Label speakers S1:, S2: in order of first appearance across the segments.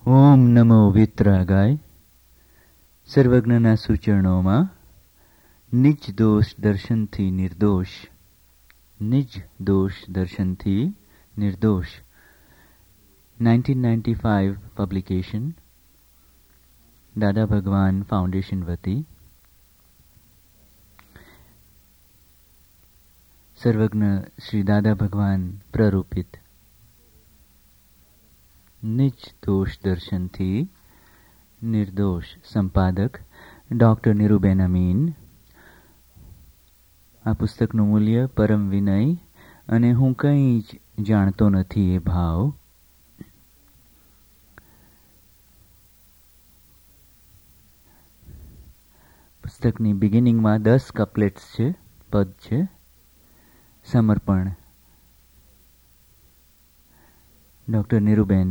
S1: ઓમ નમો વિતરાગાય. સર્વજ્ઞના સૂચનોમાં નિજ દોષ દર્શનથી નિર્દોષ, નિજ દોષ દર્શનથી નિર્દોષ, 1995 પબ્લિકેશન, દાદા ભગવાન ફાઉન્ડેશન વતી. સર્વજ્ઞ શ્રી દાદા ભગવાન પ્રરૂપિત નિજ દોષ દર્શનથી નિર્દોષ. સંપાદક ડૉક્ટર નીરુબેન અમીન. આ પુસ્તકનું મૂલ્ય પરમ વિનય અને હું કંઈ જ જાણતો નથી એ ભાવ. પુસ્તકની બિગિનિંગમાં 10 કપલેટ્સ છે, પદ છે. સમર્પણ ડૉક્ટર નીરુબેન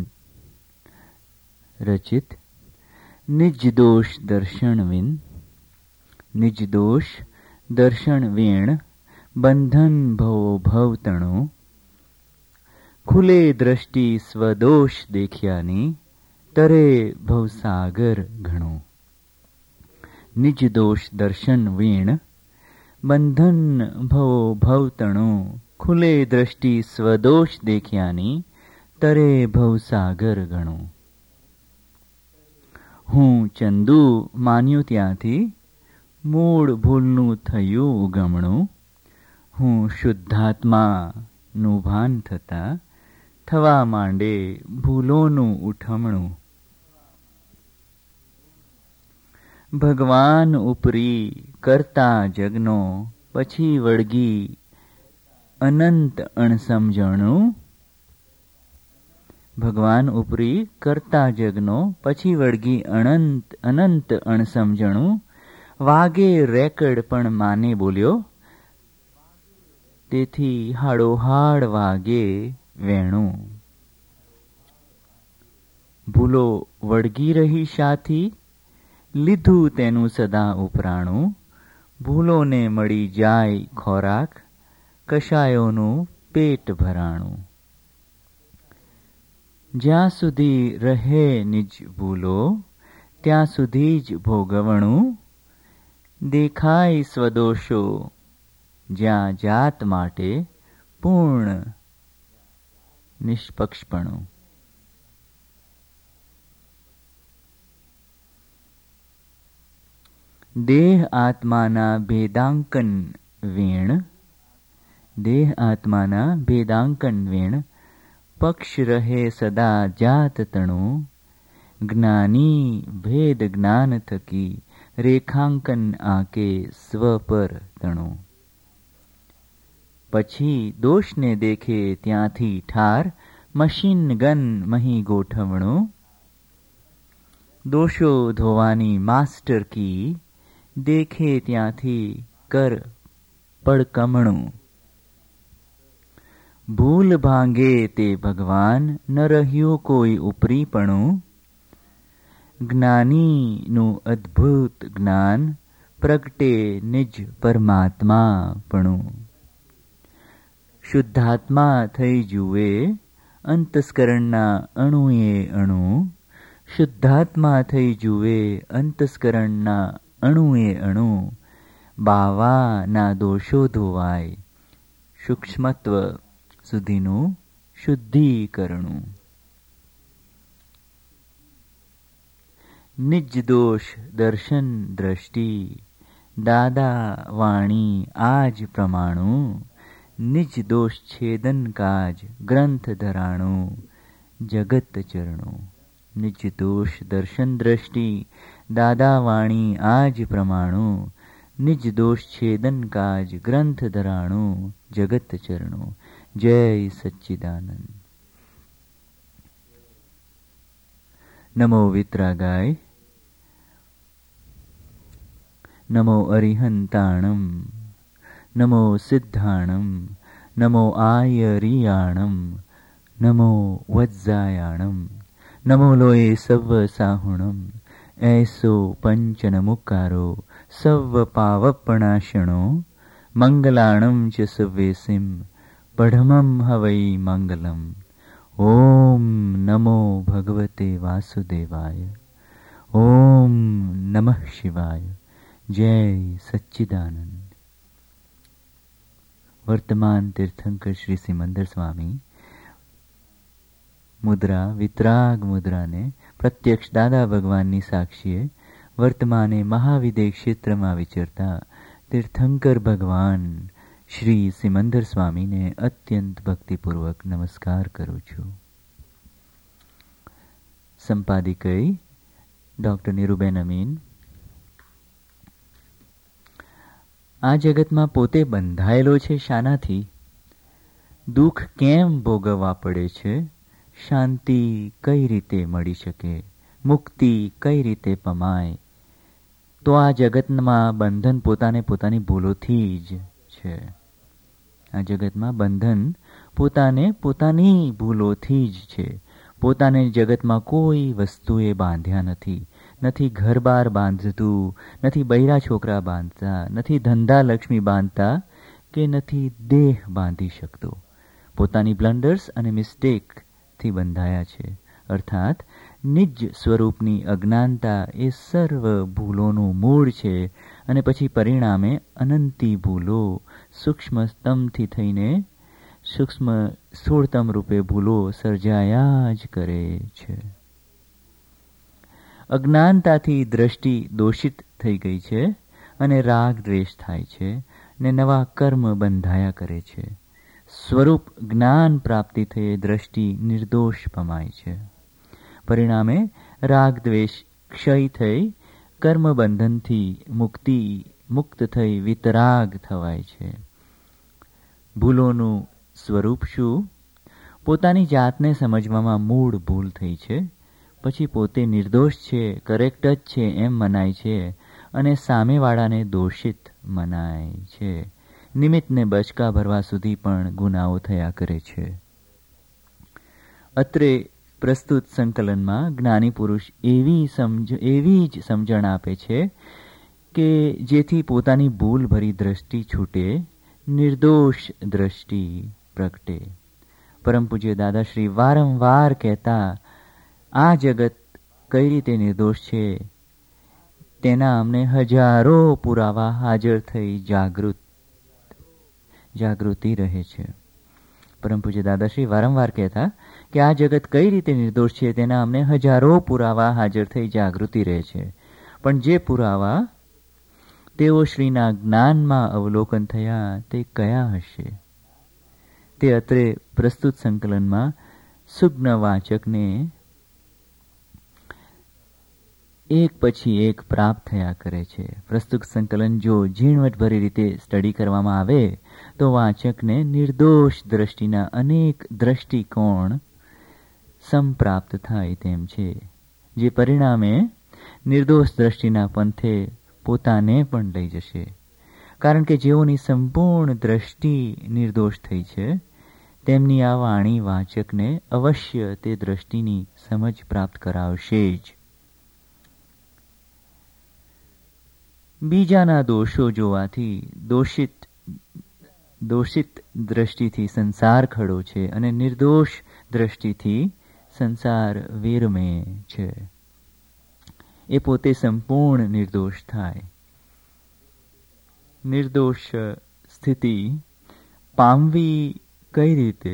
S1: રચિત. નિજ દોષ દર્શન વિન, નિજ દોષ દર્શન વીણ, બંધન ભવો ભવતણો, ખુલે દ્રષ્ટિ સ્વદોષ દેખ્યાની, તરે ભવસાગર ઘણો. નિજ દોષ દર્શન વીણ, બંધન ભવો ભવતણો, ખુલે દ્રષ્ટિ સ્વદોષ દેખ્યાની, તરે ભવસાગર ઘણો. હું ચંદુ માન્યું ત્યાંથી મૂળ ભૂલનું થયું ઉગમણું. હું શુદ્ધાત્માનું ભાન થતાં થવા માંડે ભૂલોનું ઉઠમણું. ભગવાન ઉપરી કરતા જગનો પછી વળગી અનંત અણસમજણું. ભગવાન ઉપરી કરતા જગનો પછી વળગી અનંત અણસમજણું. વાગે રેકડ પણ માને બોલ્યો, તેથી હાડોહાડ વાગે વેણું. ભૂલો વળગી રહી સાથી, લીધું તેનું સદા ઉપરાણું. ભૂલોને મળી જાય ખોરાક, કશાયોનું પેટ ભરાણું. જ્યાં સુધી રહે નિજ ભૂલો, ત્યાં સુધી જ ભોગવણું. દેખાય સ્વદોષો જ્યાં જાત માટે, પૂર્ણ નિષ્પક્ષપણું. દેહ આત્માના ભેદાંકન વીણ, દેહ આત્માના ભેદાંકન વીણ, પક્ષ રહે સદા જાત તણું. જ્ઞાની ભેદ જ્ઞાન થકી, રેખાંકન આકે સ્વ પર તણું. પછી દોષને દેખે ત્યાંથી ઠાર, મશીન ગન મહી ગોઠવણું. દોષો ધોવાની માસ્ટર કી, દેખે ત્યાંથી કર પડકમણું. ભૂલ ભાંગે તે ભગવાન, ન રહ્યું કોઈ ઉપરીપણું. જ્ઞાનીનું અદ્ભુત જ્ઞાન, પ્રગટે નિજ પરમાત્માપણું. શુદ્ધાત્મા થઈ જુએ અંતસ્કરણના અણુએ અણુ. શુદ્ધાત્મા થઈ જુએ અંતસ્કરણના અણુએ અણુ. બાવાના દોષો ધોવાય, સૂક્ષ્મત્વ સુધીનું શુદ્ધિકરણું. નિજ દોષ દર્શન દ્રષ્ટિ, દાદા વાણી આજ પ્રમાણું. નિજ દોષ છેદન કાજ, ગ્રંથ ધરાણું, જગત ચરણું. નિજ દોષ દર્શન દ્રષ્ટિ, દાદા વાણી આજ પ્રમાણું. નિજ દોષ છેદન કાજ, ગ્રંથ ધરાણું, જગત ચરણું. જય સચ્ચિદાનંદ. નમો વિતરાગાય. નમો અરિહંતાણમ, નમો સિદ્ધાણમ, નમો આયરિયાણમ, નમો વજ્જાયાણમ, નમો લોય સવ્વ સાહુણમ. એસો પંચનમુકારો સવ્વ પાવપણાશણો, મંગલાણમ ચ સવ્યેસિમ, પઢમમ હવૈ મંગલમ. ઓમ નમો ભગવતે વાસુદેવાય. ઓમ નમઃ શિવાય. જય સચ્ચિદાનંદ. વર્તમાન તીર્થંકર શ્રી સિમંદર સ્વામી મુદ્રા વિતરાગ મુદ્રાને પ્રત્યક્ષ દાદા ભગવાનની સાક્ષીએ વર્તમાને મહાવિદેહ ક્ષેત્રમાં વિચરતા તીર્થંકર ભગવાન શ્રી સિમંદર સ્વામીને અત્યંત ભક્તિપૂર્વક નમસ્કાર કરું છું. સંપાદિકઈ ડૉક્ટર નીરુબેન અમીન. આ જગતમાં પોતે બંધાયેલો છે શાનાથી? દુઃખ કેમ ભોગવવા પડે છે? શાંતિ કઈ રીતે મળી શકે? મુક્તિ કઈ રીતે પમાય? તો આ જગતમાં બંધન પોતાને પોતાની ભૂલોથી જ છે. આ જગતમાં બંધન પોતાને પોતાની ભૂલોથી જ છે. પોતાને જગતમાં કોઈ વસ્તુએ બાંધ્યા નથી. નથી ઘર બાર બાંધતું, નથી બૈરા છોકરા બાંધતા, નથી ધંધા લક્ષ્મી બાંધતા, કે નથી દેહ બાંધી શકતો. પોતાની બ્લન્ડર્સ અને મિસ્ટેકથી બંધાયા છે. અર્થાત નિજ સ્વરૂપની અજ્ઞાનતા એ સર્વ ભૂલોનું મૂળ છે. અને પછી પરિણામે અનંતી ભૂલો સૂક્ષ્મતમથી થઈને સૂક્ષ્મ સ્થૂળતમ રૂપે ભૂલો સર્જાયા જ કરે છે. અજ્ઞાનતાથી દ્રષ્ટિ દોષિત થઈ ગઈ છે અને રાગ દ્વેષ થાય છે ને નવા કર્મ બંધાયા કરે છે. સ્વરૂપ જ્ઞાન પ્રાપ્તિ થઈ દ્રષ્ટિ નિર્દોષ પમાય છે. પરિણામે રાગ દ્વેષ ક્ષય થઈ કર્મ બંધનથી મુક્ત થઈ વિતરાગ થવાય છે. ભૂલોનું સ્વરૂપ શું? પોતાની જાતને સમજવામાં મૂળ ભૂલ થઈ છે. પછી પોતે નિર્દોષ છે, કરેક્ટ જ છે એમ મનાય છે અને સામેવાળાને દોષિત મનાય છે. નિમિત્તને બચકા ભરવા સુધી પણ ગુનાઓ થયા કરે છે. અત્રે પ્રસ્તુત સંકલનમાં જ્ઞાની પુરુષ એવી જ સમજણ આપે છે કે જેથી પોતાની ભૂલ ભરી દ્રષ્ટિ છૂટે, નિર્દોષ દ્રષ્ટિ પ્રગટે. પરમ પૂજ્ય દાદાશ્રી વારંવાર કહેતા, આ જગત કઈ રીતે નિર્દોષ છે તેના અમને હજારો પુરાવા હાજર થઈ જાગૃતિ રહે છે. પરમ પૂજ્ય દાદાશ્રી વારંવાર કહેતા કે આ જગત કઈ રીતે નિર્દોષ છે તેના અમને હજારો પુરાવા હાજર થઈ જાગૃતિ રહે છે. પણ જે પુરાવા તેઓ શ્રીના જ્ઞાનમાં અવલોકન થયા તે કયા હશે? તે અત્રે પ્રસ્તુત સંકલનમાં સુજ્ઞ વાચકને એક પછી એક પ્રાપ્ત થયા કરે છે. પ્રસ્તુત સંકલન જો ઝીણવટભરી રીતે સ્ટડી કરવામાં આવે તો વાચકને નિર્દોષ દ્રષ્ટિના અનેક દ્રષ્ટિકોણ સંપ્રાપ્ત થાય તેમ છે, જે પરિણામે નિર્દોષ દ્રષ્ટિના પંથે પોતાને પણ લઈ જશે. કારણ કે જેઓની સંપૂર્ણ દ્રષ્ટિ નિર્દોષ થઈ છે તેમની આ વાણી વાચકને અવશ્ય તે દ્રષ્ટિની સમજ પ્રાપ્ત કરાવશે જ. બીજાના દોષો જોવાથી દોષિત દ્રષ્ટિથી સંસાર ખડો છે અને નિર્દોષ દ્રષ્ટિથી સંસાર વિરમે છે. એ પોતે સંપૂર્ણ નિર્દોષ થાય. નિર્દોષ સ્થિતિ પામવી કઈ રીતે?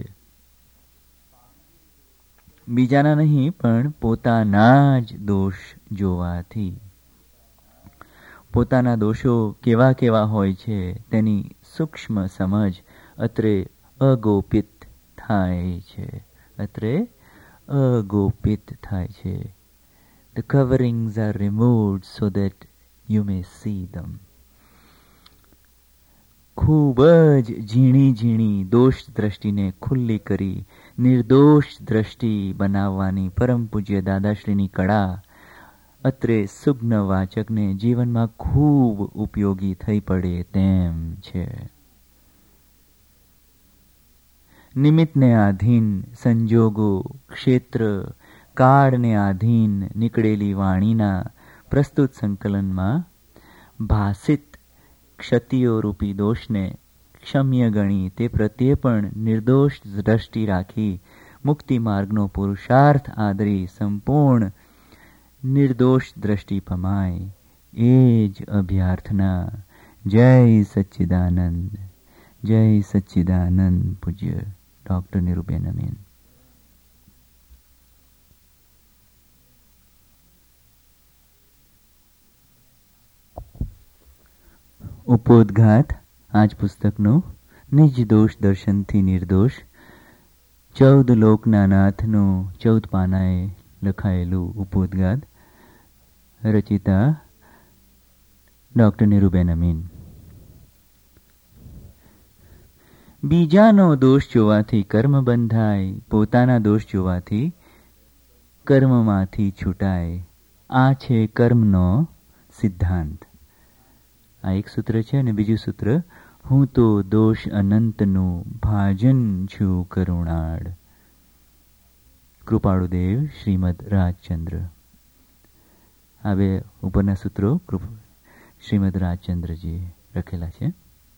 S1: બીજાના નહીં પણ પોતાના જ દોષ જોવાથી. પોતાના દોષો કેવા કેવા હોય છે તેની સૂક્ષ્મ સમજ અત્રે અગોપિત થાય છે. The coverings are removed so that you may see them. ખૂબ જ ઝીણી ઝીણી દોષ દ્રષ્ટિને ખુલ્લી કરી નિર્દોષ દ્રષ્ટિ બનાવવાની પરમ પૂજ્ય દાદાશ્રીની કળા અત્રે સુજ્ઞ વાચકને જીવનમાં ખૂબ ઉપયોગી થઈ પડે તેમ છે. નિમિત્તને આધીન સંજોગો, ક્ષેત્ર, કાળને આધીન નીકળેલી વાણીના પ્રસ્તુત સંકલનમાં ભાષિત ક્ષતિઓ રૂપી દોષને ક્ષમ્ય ગણી તે પ્રત્યે પણ નિર્દોષ દ્રષ્ટિ રાખી મુક્તિ માર્ગનો પુરુષાર્થ આદરી સંપૂર્ણ નિર્દોષ દ્રષ્ટિ પમાય, એ જ અભ્યાર્થના. જય સચ્ચિદાનંદ. જય સચ્ચિદાનંદ. પૂજ્ય ડૉક્ટર નીરુબેન અમીન. ઉપોદ્ઘાત આજ પુસ્તકનો નિજ દોષ દર્શનથી નિર્દોષ 14 લોકના નાથનું 14 પાનાએ લખાયેલું ઉપોદ્ઘાત. રચિતા ડૉક્ટર નીરુબેન અમીન. બીજાનો દોષ જોવાથી કર્મ બંધાય, પોતાના દોષ જોવાથી કર્મમાંથી છૂટાય. આ છે કર્મનો સિદ્ધાંત. આ એક સૂત્ર છે. અને બીજું સૂત્ર, હું તો દોષ અનંતનું ભાજન છું કરુણાળ. કૃપાળુદેવ શ્રીમદ રાજચંદ્ર. આ બે ઉપરના સૂત્રો શ્રીમદ રાજચંદ્રજી લખેલા છે.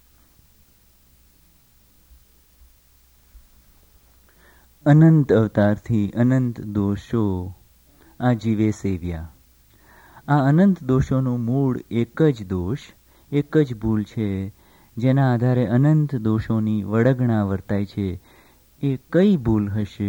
S1: અનંત અવતારથી અનંત દોષો આ જીવે સેવ્યા. આ અનંત દોષોનું મૂળ એક જ દોષ, એક જ ભૂલ છે, જેના આધારે અનંત દોષોની વડગણા વર્તાય છે. એ કઈ ભૂલ હશે?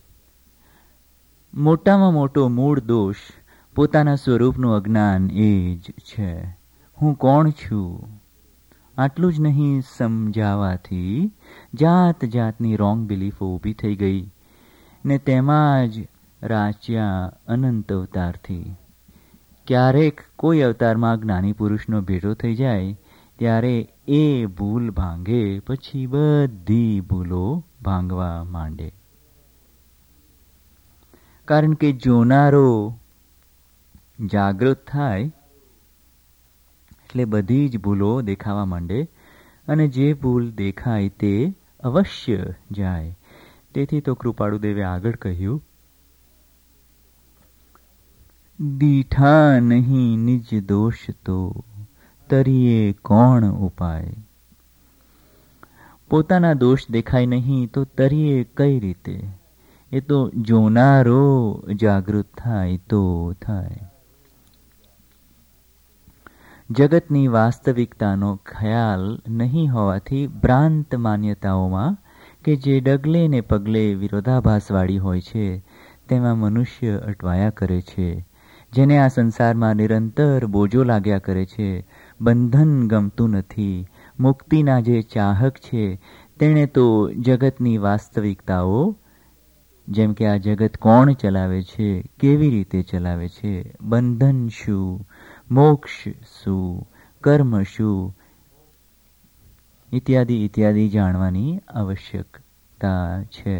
S1: મોટામાં મોટો મૂળ દોષ પોતાના સ્વરૂપનું અજ્ઞાન એ જ છે. હું કોણ છું આટલું જ નહીં સમજાવાથી જાત જાતની રોંગ બિલીફો ઊભી થઈ ગઈ ને તેમાં જ રાચ્યા અનંત અવતારથી. ક્યારેક કોઈ અવતારમાં જ્ઞાની પુરુષનો ભેટો થઈ જાય ત્યારે એ ભૂલ ભાંગે, પછી બધી ભૂલો ભાંગવા માંડે. કારણ કે જોનારો જાગૃત થાય એટલે બધી જ ભૂલો દેખાવા માંડે, અને જે ભૂલ દેખાય તે અવશ્ય જાય. તેથી તો કૃપાળુદેવે આગળ કહ્યું, દીઠા નહીં નિજ દોષ તો તરીએ કોણ ઉપાય. પોતાના દોષ દેખાય નહીં તો તરીએ કઈ રીતે? એ તો જોનારો જાગૃત થાય તો થાય. જગતની વાસ્તવિકતાનો ખ્યાલ નહીં હોવાથી ભ્રાંત માન્યતાઓમાં કે જે ડગલે ને પગલે વિરોધાભાસવાળી હોય છે તેમાં મનુષ્ય અટવાયા કરે છે. જેને આ સંસારમાં નિરંતર બોજો લાગ્યા કરે છે, બંધન ગમતું નથી, મુક્તિના જે ચાહક છે તેણે તો જગતની વાસ્તવિકતાઓ, જેમ કે આ જગત કોણ ચલાવે છે, કેવી રીતે ચલાવે છે, બંધન શું, મોક્ષ શું, કર્મ શું, ઇત્યાદિ ઇત્યાદિ જાણવાની આવશ્યકતા છે.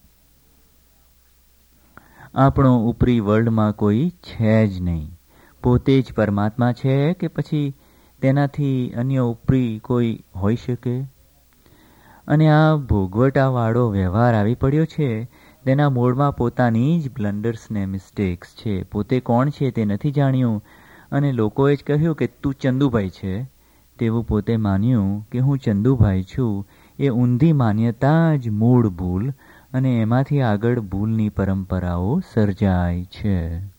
S1: આપણો ઉપરી વર્લ્ડમાં કોઈ છે જ નહીં. પોતે જ પરમાત્મા છે કે પછી તેનાથી અન્ય ઉપરી કોઈ હોઈ શકે? અને આ ભોગવટાવાળો વ્યવહાર આવી પડ્યો છે તેના મૂળમાં પોતાની જ બ્લન્ડર્સ ને મિસ્ટેક્સ છે. પોતે કોણ છે તે નથી જાણ્યું, અને લોકોએ જ કહ્યું કે તું ચંદુભાઈ છે, તેવું પોતે માન્યું કે હું ચંદુભાઈ છું. એ ઊંધી માન્યતા જ મૂળ ભૂલ, અને એમાંથી આગળ ભૂલની પરંપરાઓ સર્જાય છે.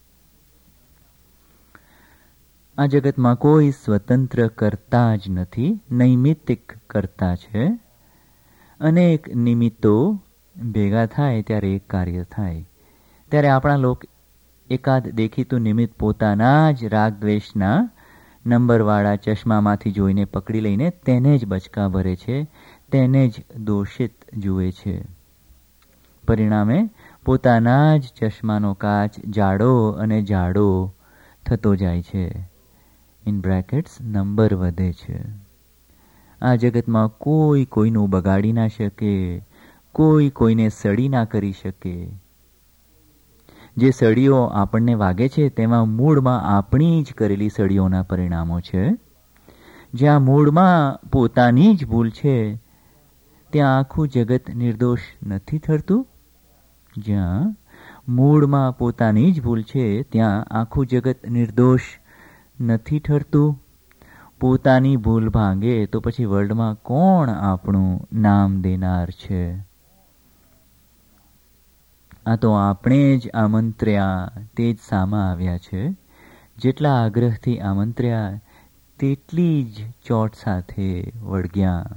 S1: આ જગતમાં કોઈ સ્વતંત્ર કરતા જ નથી, નૈમિત્તિક કરતા છે. અનેક નિમિત્તો ભેગા થાય ત્યારે એક કાર્ય થાય. ત્યારે આપણા લોક એકાદ દેખીતું નિમિત્ત પોતાના જ રાગદ્વેષના નંબરવાળા ચશ્મામાંથી જોઈને પકડી લઈને તેને જ બચકા ભરે છે, તેને જ દોષિત જુએ છે. પરિણામે પોતાના જ ચશ્માનો કાચ જાડો અને જાડો થતો જાય છે. ઇન બ્રેકેટ્સ નંબર વધે છે. આ જગતમાં કોઈ કોઈનું બગાડી ના શકે, કોઈ કોઈને સડી ના કરી શકે. જે સળીઓ આપણને વાગે છે તેમાં મૂળમાં આપણી જ કરેલી સળીઓના પરિણામો છે. જ્યાં મૂળમાં પોતાની જ ભૂલ છે ત્યાં આખું જગત નિર્દોષ નથી ઠરતું. જ્યાં મૂળમાં પોતાની જ ભૂલ છે ત્યાં આખું જગત નિર્દોષ નથી ઠરતું. પોતાની ભૂલ ભાંગે તો પછી વર્લ્ડમાં કોણ આપણું નામ દેનાર છે? આ તો આપણે જ આમંત્ર્યા તે જ સામા આવ્યા છે. જેટલા આગ્રહથી આમંત્ર્યા તેટલી જ ચોટ સાથે વળગ્યા.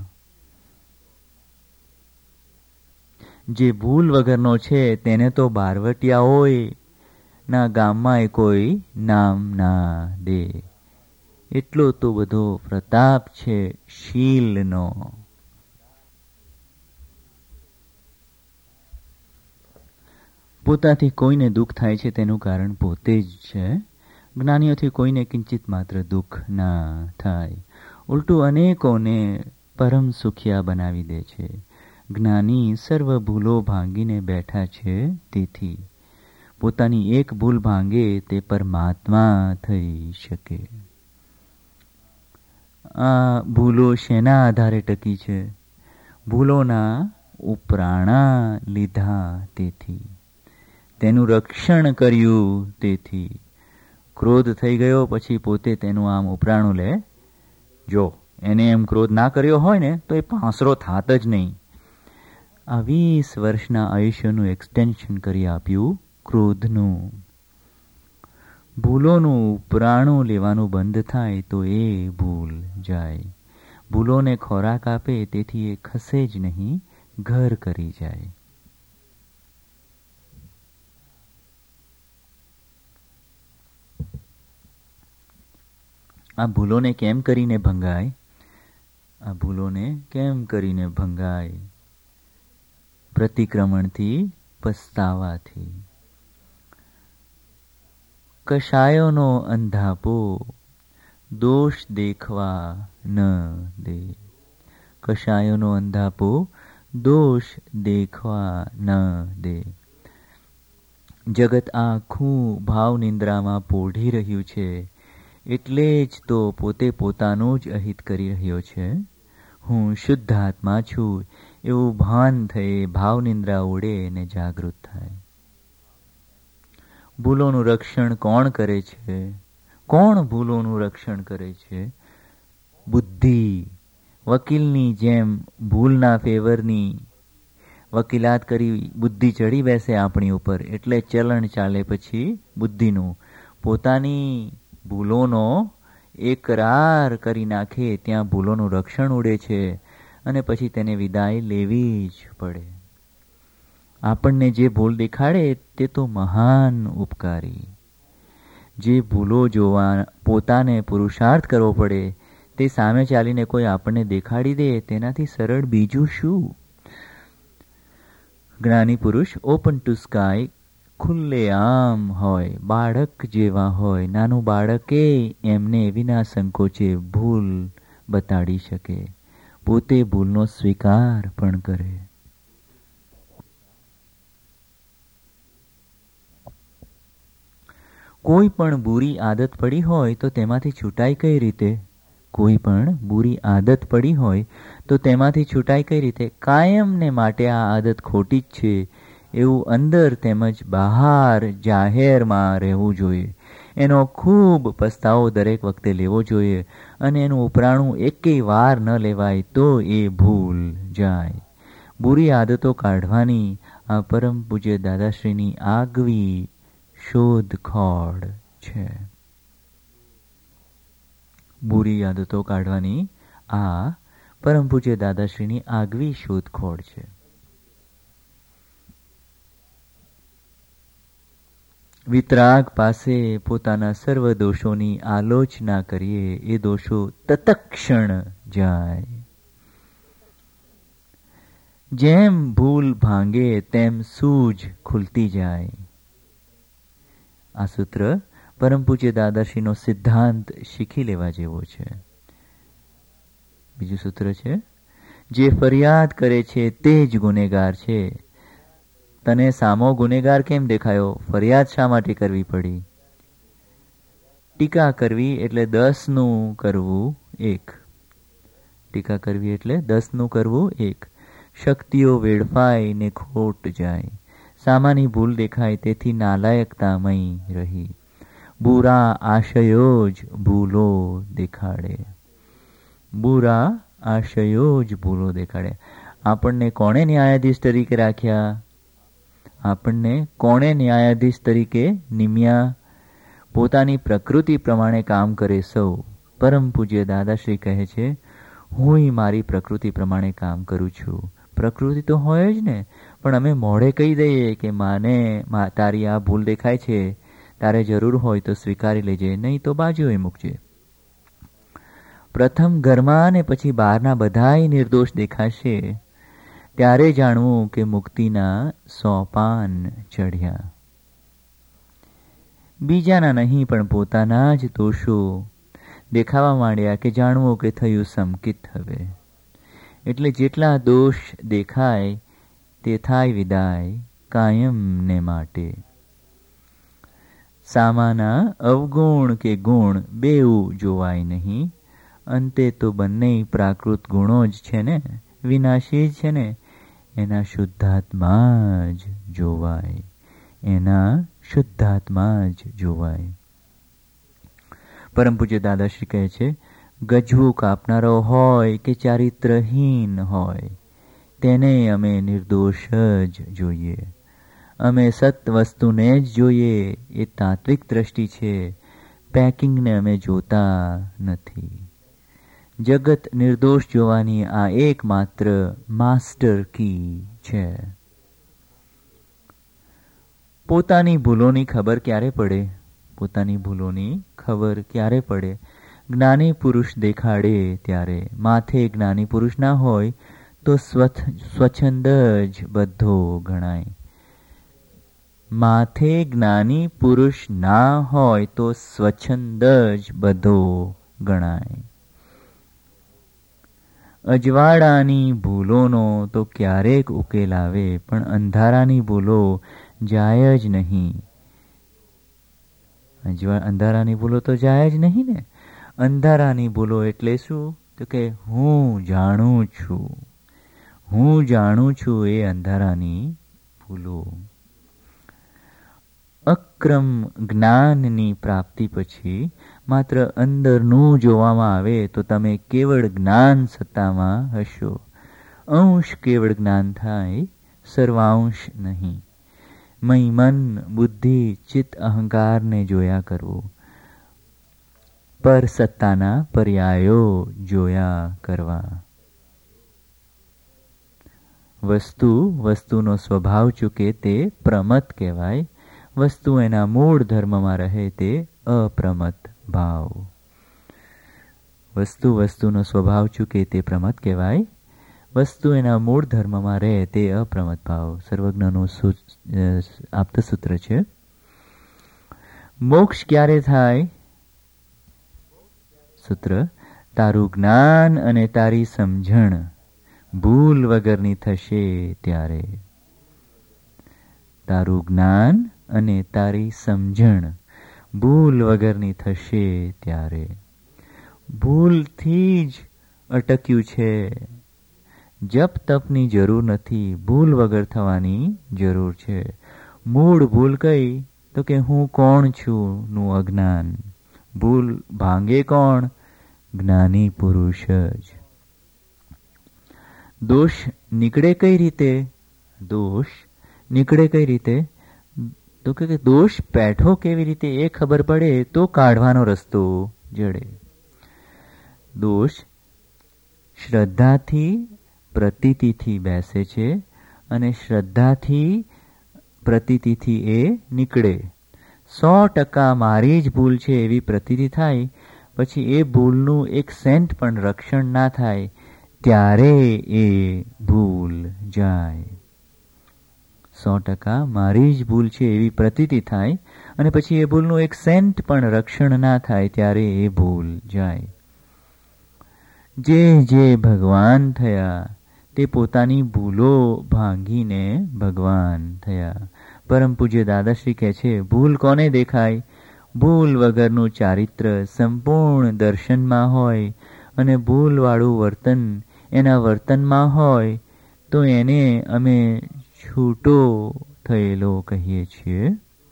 S1: જે ભૂલ વગરનો છે તેને તો બારવટિયાઓય ના ગામમાં કોઈ નામ ના દે. એટલો તો બધો પ્રતાપ છે શીલનો. પોતાથી કોઈને દુઃખ થાય છે તેનું કારણ પોતે જ છે. જ્ઞાનીઓથી કોઈને કિંચિત માત્ર દુઃખ ના થાય. ઉલટું અનેકોને પરમ સુખિયા બનાવી દે છે. જ્ઞાની સર્વ ભૂલો ભાંગીને બેઠા છે. તેથી પોતાની એક ભૂલ ભાંગે તે પરમાત્મા થઈ શકે. આ ભૂલો શેના આધારે ટકી છે? ભૂલોના ઉપરાણા લીધા તેથી, તેનું રક્ષણ કર્યું તેથી. ક્રોધ થઈ ગયો પછી પોતે તેનું આમ ઉપરાણું લે. જો એને એમ ક્રોધ ના કર્યો હોય ને તો એ પાંસરો થાત જ નહીં. આ 20 વર્ષના આયુષ્યનું એક્સટેન્શન કરી આપ્યું ક્રોધનું. ભૂલોનું ઉપરાણું લેવાનું બંધ થાય તો એ ભૂલ જાય. ભૂલોને ખોરાક આપે તેથી એ ખસે જ નહીં, ઘર કરી જાય. આ ભૂલોને કેમ કરીને ભંગાય? આ ભૂલોને કેમ કરીને ભંગાય? પ્રતિક્રમણથી, પસ્તાવાથી. કશાયોનો અંધાપો દોષ દેખવા ન દે. કશાયોનો અંધાપો દોષ દેખવા ન દે. જગત આખું ભાવ નિંદ્રામાં પોઢી રહ્યું છે એટલે જ તો પોતે પોતાનું જ અહિત કરી રહ્યો છે. હું શુદ્ધ આત્મા છું એવું ભાન થઈ ભાવ નિંદ્રા ઉડે ને જાગૃત થાય. ભૂલોનું રક્ષણ કોણ કરે છે? કોણ ભૂલોનું રક્ષણ કરે છે? બુદ્ધિ. વકીલની જેમ ભૂલના ફેવરની વકીલાત કરી બુદ્ધિ ચડી બેસે આપણી ઉપર એટલે ચલણ ચાલે પછી બુદ્ધિનું. પોતાની ભૂલોનો એકરાર કરી નાખે ત્યાં ભૂલોનું રક્ષણ ઉડે છે અને પછી તેને વિદાય લેવી જ પડે. આપણને જે ભૂલ દેખાડે તે તો મહાન ઉપકારી. જે ભૂલો જોવા પોતાને પુરુષાર્થ કરવો પડે તે સામે ચાલીને કોઈ આપણને દેખાડી દે તેનાથી સરળ બીજું શું? જ્ઞાની પુરુષ ઓપન ટુ સ્કાય ખુલ્લે આમ હોય, બાળક જેવા હોય. નાનું બાળકે એમને વિના સંકોચે ભૂલ બતાડી શકે, પોતે ભૂલનો સ્વીકાર પણ કરે. કોઈ પણ બુરી આદત પડી હોય તો તેમાંથી છૂટાય કઈ રીતે? કોઈ પણ બુરી આદત પડી હોય તો તેમાંથી છૂટાય કઈ રીતે? કાયમને માટે આ આદત ખોટી જ છે એવું અંદર તેમજ બહાર જાહેરમાં રહેવું જોઈએ. એનો ખૂબ પસ્તાવો દરેક વખતે લેવો જોઈએ અને એનું ઉપરાણું એકેય વાર ન લેવાય તો એ ભૂલ જાય. બુરી આદતો કાઢવાની આ પરમ પૂજ્ય દાદાશ્રીની આગવી શોધખોળ છે. બુરી આદતો કાઢવાની આ પરમ પૂજ્ય દાદાશ્રીની આગવી શોધખોળ છે. વિતરાગ પાસે પોતાના સર્વ દોષોની આલોચના કરીએ એ દોષો તત્ક્ષણ જાય. જેમ ભૂલ ભાંગે તેમ સૂજ ખુલતી જાય. આ સૂત્ર પરમ પૂજ્ય દાદાશ્રીનો સિદ્ધાંત શીખી લેવા જેવો છે. બીજું સૂત્ર છે, જે ફરિયાદ કરે છે તે જ ગુનેગાર છે. તને સામો ગુનેગાર કેમ દેખાયો? ફરિયાદ શા માટે કરવી પડી? ટીકા કરવી એટલે 10નું કરવું 1. ટીકા કરવી એટલે 10નું કરવું 1. શક્તિઓ વેડફાય ને ખોટ જાય. સામાની ભૂલ દેખાય તેથી નાલાયકતામય રહી. બુરા આશયો જ ભૂલો દેખાડે. બુરા આશયો જ ભૂલો દેખાડે. આપણને કોણે ન્યાયાધીશ તરીકે રાખ્યા? આપણને કોણે ન્યાયાધીશ તરીકે નિમ્યા? પોતાની પ્રકૃતિ પ્રમાણે કામ કરે સૌ. પરમ પૂજ્ય દાદાશ્રી કહે છે, હું મારી પ્રકૃતિ પ્રમાણે કામ કરું છું. પ્રકૃતિ તો હોય જ ને, પણ અમે મોઢે કહી દઈએ કે તારી આ ભૂલ દેખાય છે, તારે જરૂર હોય તો સ્વીકારી લેજે, નહીં તો બાજુએ મૂકજે. પ્રથમ ઘરમાં ને પછી બહારના બધાય નિર્દોષ દેખાશે, ત્યારે જાણવું કે મુક્તિના સોપાન ચઢ્યા. બીજાના નહીં પણ પોતાના જ દોષો દેખાવા માંડ્યા કે જાણવું કે થયું સંકિત. હવે એટલે જેટલા દોષ દેખાય તે થાય વિદાય કાયમને માટે. સામાના અવગુણ કે ગુણ બેઉ જોવાય નહીં, અંતે તો બંને પ્રાકૃત ગુણો જ છે ને, વિનાશી જ છે ને. એના શુદ્ધાત્મા જ જોવાય, એના શુદ્ધાત્મા જ જોવાય. પરમ પૂજ્ય દાદાશ્રી કહે છે, ગજવું કાપનારો હોય કે ચારિત્રહીન હોય, તેને અમે નિર્દોષ જ જોઈએ. અમે સત વસ્તુને જ જોઈએ. એ તાત્વિક દ્રષ્ટિ છે. પેકિંગને અમે જોતા નથી. જગત નિર્દોષ જોવાની આ એકમાત્ર માસ્ટર કી છે. પોતાની ભૂલોની ખબર ક્યારે પડે? પોતાની ભૂલોની ખબર ક્યારે પડે? જ્ઞાની પુરુષ દેખાડે ત્યારે. માથે જ્ઞાની પુરુષ ના હોય તો સ્વચ્છંદ જ બધો ગણાય. માથે જ્ઞાની પુરુષ ના હોય તો સ્વચ્છંદ જ બધો ગણાય. અજવાળાની ભૂલોનો તો ક્યારેક ઉકેલ આવે, પણ અંધારાની ભૂલો જાય જ નહીં. અંધારાની ભૂલો તો જાય જ નહીં ને. અંધારાની ભૂલો એટલે શું? તો કે હું જાણું છું, હું જાણું છું. એ અંધારાની ભૂલો. અક્રમ જ્ઞાનની પ્રાપ્તિ પછી માત્ર અંદરનું જોવામાં આવે તો તમે કેવળ જ્ઞાન સત્તામાં હશો. અંશ કેવળ જ્ઞાન થાય, સર્વાંશ નહીં. મન બુદ્ધિ ચિત્ત અહંકારને જોયા કરવું, પર સત્તાના પર્યાયો જોયા કરવા. વસ્તુનો સ્વભાવ ચૂકે તે પ્રમત કહેવાય. વસ્તુ એના મૂળ ધર્મમાં રહે તે અપ્રમત ભાવ. વસ્તુનો સ્વભાવ ચૂકે તે પ્રમત કહેવાય. વસ્તુ એના મૂળ ધર્મમાં રહે તે અપ્રમત ભાવ. સર્વજ્ઞનું આપ્ત સૂત્ર છે. મોક્ષ ક્યારે થાય? સૂત્ર: તારું જ્ઞાન અને તારી સમજણ ભૂલ વગરની થશે ત્યારે. તારું જ્ઞાન અને તારી સમજણ ભૂલ વગરની થશે ત્યારે. ભૂલથી જ અટક્યું છે. જપ તપની જરૂર નથી, ભૂલ વગર થવાની જરૂર છે. મૂળ ભૂલ કઈ? તો કે હું કોણ છું નું અજ્ઞાન. ભૂલ ભાંગે કોણ? જ્ઞાની પુરુષ જ. દોષ નીકળે કઈ રીતે? દોષ નીકળે કઈ રીતે? તો કે દોષ પેઠો કેવી રીતે એ ખબર પડે તો કાઢવાનો રસ્તો જડે. દોષ શ્રદ્ધાથી પ્રતીતિથી બેસે છે અને શ્રદ્ધાથી પ્રતીતિથી એ નીકળે. 100% મારી જ ભૂલ છે એવી પ્રતીતિ થાય, પછી એ ભૂલનું એક સેન્ટ પણ રક્ષણ ના થાય ત્યારે એ ભૂલ જાય. 100% મારી જ ભૂલ છે એવી પ્રતીતિ થાય અને પછી એ ભૂલનું એક સેન્ટ પણ રક્ષણ ના થાય ત્યારે એ ભૂલ જાય. જે ભગવાન થયા તે પોતાની ભૂલો ભાંગીને ભગવાન થયા. પરમ પૂજ્ય દાદાશ્રી કહે છે, ભૂલ કોને દેખાય? ભૂલ વગરનું ચારિત્ર સંપૂર્ણ દર્શનમાં હોય અને ભૂલવાળું વર્તન એના વર્તનમાં હોય તો એને અમે છૂટો થયેલો કહીએ છીએ.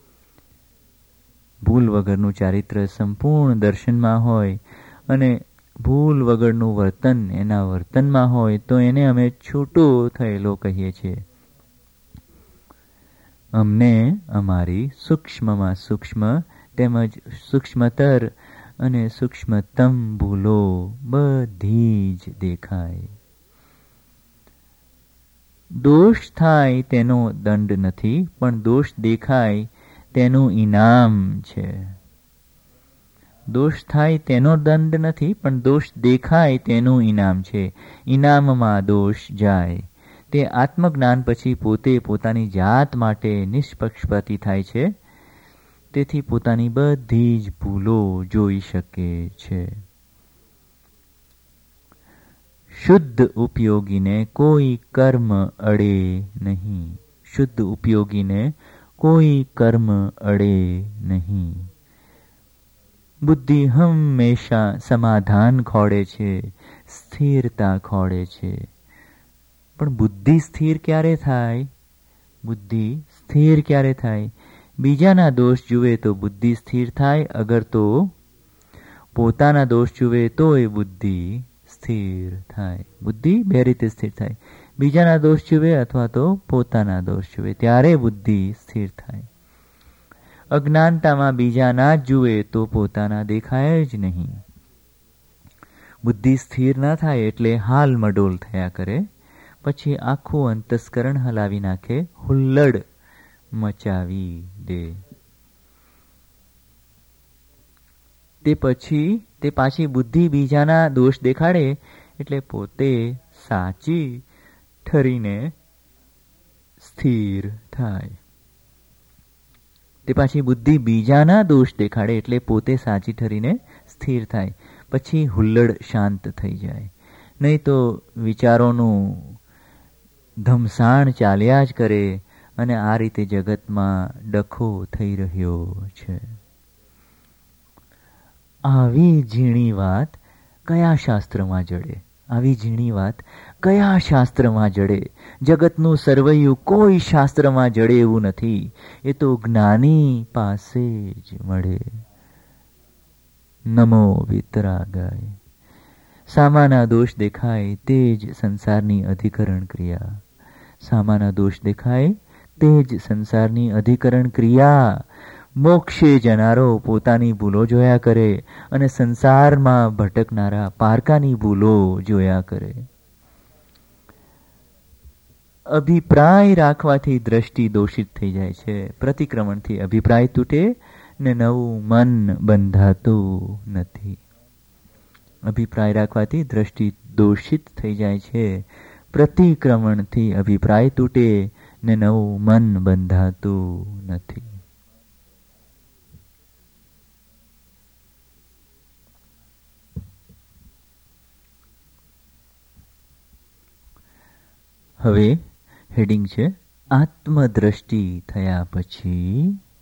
S1: ભૂલ વગરનું ચારિત્ર સંપૂર્ણ દર્શનમાં હોય અને ભૂલ વગરનું વર્તન એના વર્તનમાં હોય તો એને અમે છૂટો થયેલો કહીએ છીએ. અમને અમારી સૂક્ષ્મમાં સૂક્ષ્મ તેમજ સૂક્ષ્મતર અને સૂક્ષ્મતમ ભૂલો બધી જ દેખાય. દોષ થાય તેનો દંડ નથી, પણ દોષ દેખાય તેનું ઇનામ છે. દોષ થાય તેનો દંડ નથી, પણ દોષ દેખાય તેનું ઇનામ છે. ઇનામમાં દોષ જાય. તે આત્મજ્ઞાન પછી પોતે પોતાની જાત માટે નિષ્પક્ષપાતી થાય છે. તેથી પોતાની બધી જ ભૂલો જોઈ શકે છે. શુદ્ધ ઉપયોગીને કોઈ કર્મ અડે નહીં. શુદ્ધ ઉપયોગીને કોઈ કર્મ અડે નહીં. બુદ્ધિ હંમેશા સમાધાન ખોળે છે, સ્થિરતા ખોળે છે. પણ બુદ્ધિ સ્થિર ક્યારે થાય? બુદ્ધિ સ્થિર ક્યારે થાય? બીજાના દોષ જુએ તો બુદ્ધિ સ્થિર થાય, અગર તો પોતાના દોષ જુએ તો એ બુદ્ધિ સ્થિર થાય. બુદ્ધિ બે રીતે સ્થિર થાય. બીજાના દોષ જુએ અથવા તો પોતાના દોષ જુએ ત્યારે બુદ્ધિ સ્થિર થાય. અજ્ઞાનતામાં બીજાના જ જુએ તો પોતાના દેખાય જ નહીં. બુદ્ધિ સ્થિર ના થાય એટલે હાલ મડોલ થયા કરે. પછી આખું અંતસ્કરણ હલાવી નાખે, હુલ્લડ મચાવી દે. તે પાછી બુદ્ધિ બીજાના દોષ દેખાડે એટલે પોતે સાચી ઠરીને સ્થિર થાય. તે પાછી બુદ્ધિ બીજાના દોષ દેખાડે એટલે પોતે સાચી ઠરીને સ્થિર થાય. પછી હુલ્લડ શાંત થઈ જાય. નહીં તો વિચારોનું ધમસાણ ચાલ્યા જ કરે અને આ રીતે જગતમાં ડખો થઈ રહ્યો છે. આવી ઝીણી વાત કયા શાસ્ત્રમાં જડે? આવી ઝીણી વાત કયા શાસ્ત્રમાં જડે? જગતનું સરવૈયું કોઈ શાસ્ત્રમાં જડે એવું નથી. એ તો જ્ઞાની પાસે જ મળે. નમો વિતરાગાય. સામાના દોષ દેખાય તે જ સંસારની અધિકરણ ક્રિયા. સામાના દોષ દેખાય તે જ સંસારની અધિકરણ ક્રિયા. મોક્ષે જનારો પોતાની ભૂલો જોયા કરે અને સંસારમાં ભટકનારા પારકાની ભૂલો જોયા કરે. અભિપ્રાય રાખવાથી દ્રષ્ટિ દોષિત થઈ જાય છે. પ્રતિક્રમણથી અભિપ્રાય તૂટે ને નવું મન બંધાતું નથી. અભિપ્રાય રાખવાથી દ્રષ્ટિ દોષિત થઈ જાય છે. પ્રતિક્રમણથી અભિપ્રાય તૂટે ને નવું મન બંધાતું નથી. હવે હેડિંગ છે આત્મદ્રષ્ટિ થયા પછી.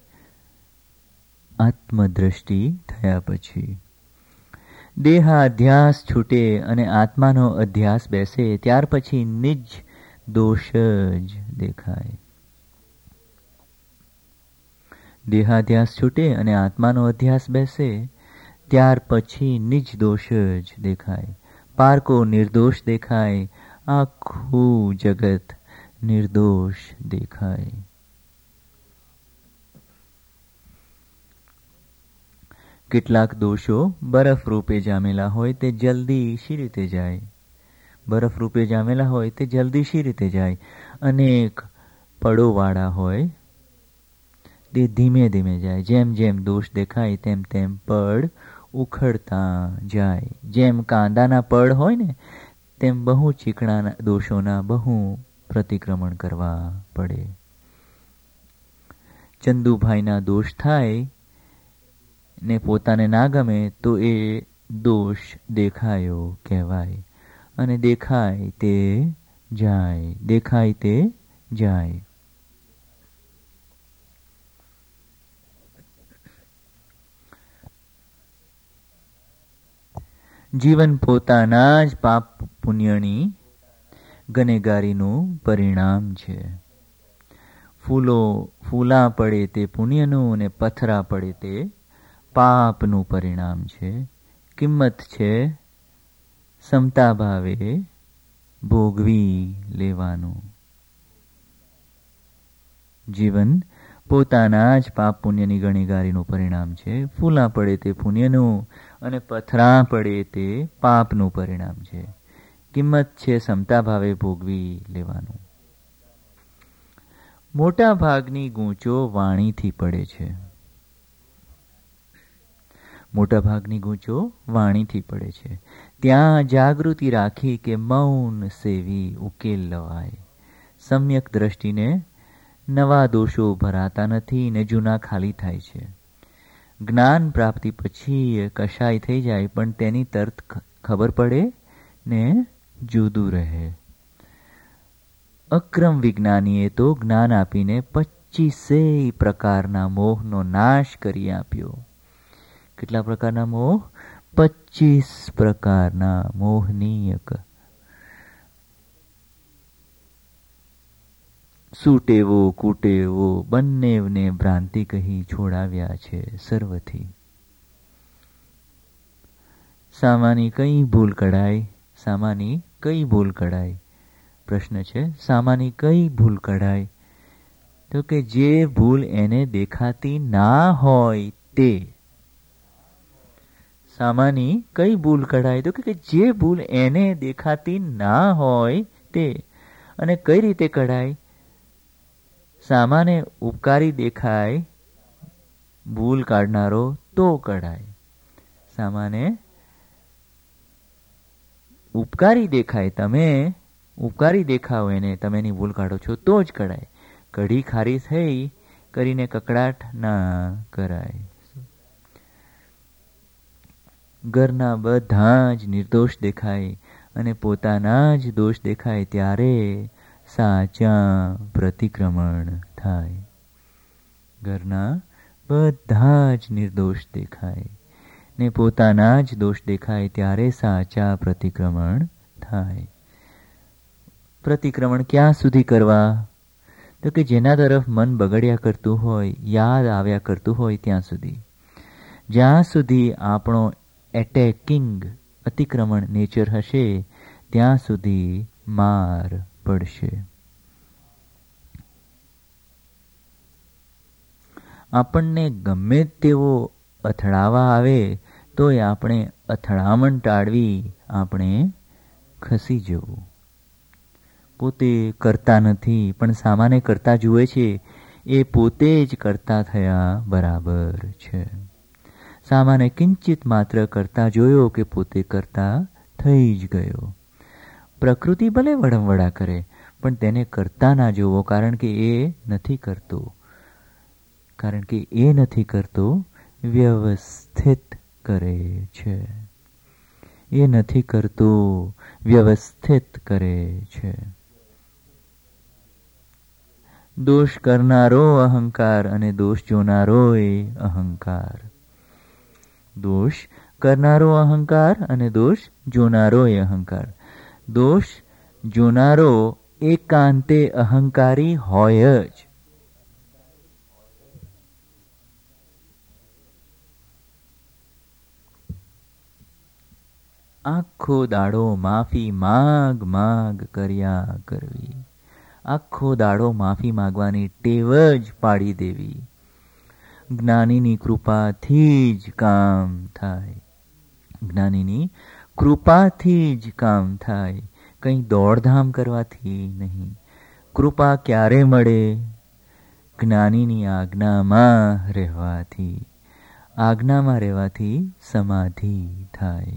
S1: આત્મદ્રષ્ટિ થયા પછી દેહાધ્યાસ છૂટે અને આત્માનો અધ્યાસ બેસે ત્યાર પછી નિજ દોષ જ દેખાય. દેહાધ્યાસ છૂટે અને આત્માનો અધ્યાસ બેસે ત્યાર પછી નિજ દોષ જ દેખાય. પારકો નિર્દોષ દેખાય. આખું જગત નિર્દોષ દેખાય. કેટલાક દોષો બરફ રૂપે જામેલા હોય તે જલ્દી શી રીતે જાય? બરફ રૂપે જામેલા હોય તે જલ્દી શી રીતે જાય? અનેક પડોવાળા હોય તે ધીમે ધીમે જાય. જેમ જેમ દોષ દેખાય તેમ તેમ પડ ઉખડતા જાય. જેમ કાંદાના પડ હોય ને તેમ બહુ ચીકણા દોષોના બહુ પ્રતિક્રમણ કરવા પડે. ચંદુભાઈના દોષ થાય ને પોતાને ના ગમે તો એ દોષ દેખાયો કહેવાય. અને દેખાય તે જાય. દેખાય તે જાય. જીવન પોતાના જ પાપ પુણ્યની ગનેગારીનું પરિણામ છે. ફૂલા પડે તે પુણ્યનું અને પથરા પડે તે પાપનું પરિણામ છે. કિંમત છે સમતા ભાવે ભોગવી લેવાનું. જીવન પોતાના જ પાપ પુણ્યની ગણીગારીનું પરિણામ છે. ફૂલા પડે તે પુણ્યનું અને પથરા પડે તે પાપનું પરિણામ છે. કિંમત છે સમતા ભાવે ભોગવી લેવાનું. મોટા ભાગની ગૂંચો વાણીથી પડે છે. મોટા ભાગની ગૂંચો વાણીથી પડે છે. ત્યાં જાગૃતિ રાખી કે મૌન સેવી ઉકેલ લવાય. સમ્યક દ્રષ્ટિને નવા દોષો ભરાતા નથી ને જૂના ખાલી થાય છે. જ્ઞાન પ્રાપ્તિ પછી કશાય થઈ જાય પણ તેની તરત ખબર પડે ને જુદું રહે. અક્રમ વિજ્ઞાનીએ તો જ્ઞાન આપીને 25 પ્રકારના મોહનો નાશ કરી આપ્યો. કેટલા પ્રકારના મોહ? 25 પ્રકારના મોહનીય. સુટેવો કુટેવો બંનેવને ભ્રાંતિ કહી છોડાવ્યા છે સર્વથી. સામાની કઈ ભૂલ કઢાય? સામાની કઈ ભૂલ કઢાય? પ્રશ્ન છે, સામાની કઈ ભૂલ કઢાય? તો કે જે ભૂલ એને દેખાતી ના હોય તે. સામાની કઈ ભૂલ કઢાય? તો કે જે ભૂલ એને દેખાતી ના હોય તે. અને કઈ રીતે કઢાય? સામાને ઉપકારી દેખાય ભૂલ કાઢનારો તો કઢાય. સામાને ઉપકારી દેખાય, તમે ઉપકારી દેખાવ એને, તમે એની ભૂલ કાઢો છો તો જ કઢાય. કઢી ખારી થઈ કરીને કકડાટ ના કરાય. ઘરના બધા જ નિર્દોષ દેખાય અને પોતાના જ દોષ દેખાય ત્યારે સાચા પ્રતિક્રમણ થાય. ઘરના બધા જ નિર્દોષ દેખાય ને પોતાના જ દોષ દેખાય ત્યારે સાચા પ્રતિક્રમણ થાય. પ્રતિક્રમણ ક્યાં સુધી કરવા? તો કે જેના તરફ મન બગડ્યા કરતું હોય, યાદ આવ્યા કરતું હોય ત્યાં સુધી. જ્યાં સુધી આપણો એટેકિંગ અતિક્રમણ નેચર હશે ત્યાં સુધી માર પડશે. આપણને ગમે તેવો અથડાવા આવે તોય આપણે અથડામણ ટાળવી, આપણે ખસી જવું. પોતે કરતા નથી પણ સામાને કરતા જુએ છે એ પોતે જ કરતા થયા બરાબર છે. સામાને કિંચિત માત્ર કરતા જોયો કે પોતે કરતા થઈ જ ગયો. પ્રકૃતિ ભલે વડમવડા કરે પણ તેને કરતા ના જોવો, કારણ કે એ નથી કરતો. કારણ કે એ નથી કરતો, વ્યવસ્થિત કરે છે. એ નથી કરતો, વ્યવસ્થિત કરે છે. દોષ કરનારો અહંકાર અને દોષ જોનારોય અહંકાર. દોષ કરનારો અહંકાર અને દોષ જોનારોય અહંકાર. દોષ જોનારો એકાંતે અહંકારી હોય જ. આખો દાડો માફી માગ માગ કર્યા કરવી. આખો દાડો માફી માગવાની ટેવ જ પાડી દેવી. જ્ઞાનીની કૃપાથી જ કામ થાય. જ્ઞાનીની કૃપાથી જ કામ થાય, કંઈ દોડધામ કરવાથી નહીં. કૃપા ક્યારે મળે? જ્ઞાનીની આજ્ઞામાં રહેવાથી. આજ્ઞામાં રહેવાથી સમાધિ થાય.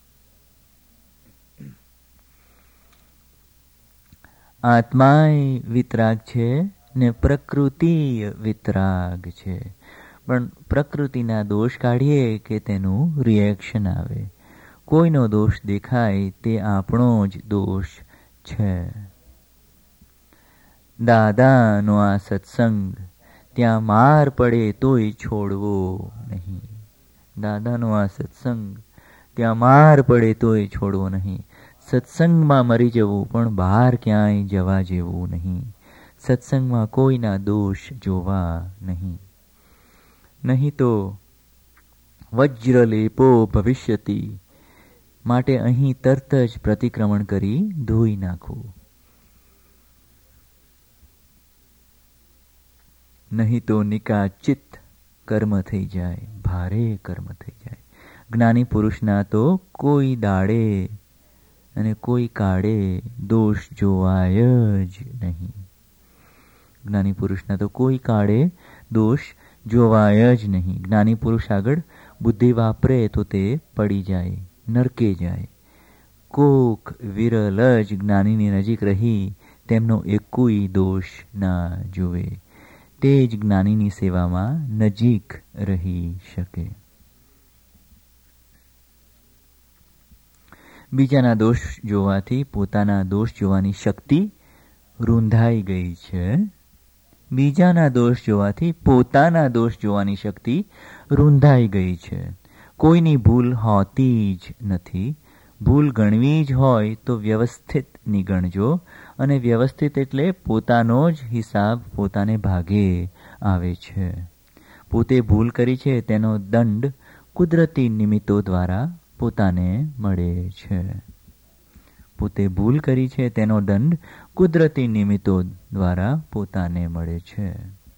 S1: આત્માય વિતરાગ છે ને પ્રકૃતિ વિતરાગ છે. પણ પ્રકૃતિના દોષ કાઢીએ કે તેનું રિએક્શન આવે. કોઈનો દોષ દેખાય તે આપણો જ દોષ છે. દાદાનો આ સત્સંગ, ત્યાં માર પડે તોય છોડવો નહીં. દાદાનો આ સત્સંગ, ત્યાં માર પડે તોય છોડવો નહીં. સત્સંગમાં મરી જવું પણ બહાર ક્યાંય જવા જેવું નહીં. સત્સંગમાં કોઈના દોષ જોવા નહીં. નહીં તો વજ્રલેપો ભવિષ્યતિ. માટે અહીં તરત જ પ્રતિક્રમણ કરી ધોઈ નાખવું. નહીં તો નિકાચિત કર્મ થઈ જાય, ભારે કર્મ થઈ જાય. જ્ઞાની પુરુષના તો કોઈ દાડે અને કોઈ કાળે દોષ જોવાય જ નહીં. જ્ઞાની પુરુષના તો કોઈ કાળે દોષ જોવાય જ નહીં. જ્ઞાની પુરુષ આગળ બુદ્ધિ વાપરે તો તે પડી જાય, નરકે જાય. કોક વિરલ જ જ્ઞાનીની નજીક રહી તેમનો એકોય દોષ ના જોવે, તે જ જ્ઞાનીની સેવામાં નજીક રહી શકે. બીજાના દોષ જોવાથી પોતાના દોષ જોવાની શક્તિ રૂંધાઈ ગઈ છે. બીજાના દોષ જોવાથી પોતાના દોષ જોવાની શક્તિ રૂંધાઈ ગઈ છે. કોઈની ભૂલ હોતી જ નથી. ભૂલ ગણવી જ હોય તો વ્યવસ્થિત નિગણજો, અને વ્યવસ્થિત એટલે પોતાનો જ હિસાબ પોતાને ભાગે આવે છે. પોતે ભૂલ કરી છે તેનો દંડ કુદરતી નિમિત્તો દ્વારા પોતાને મળે છે. પોતે ભૂલ કરી છે તેનો દંડ કુદરતી નિમિત્તો દ્વારા પોતાને મળે છે.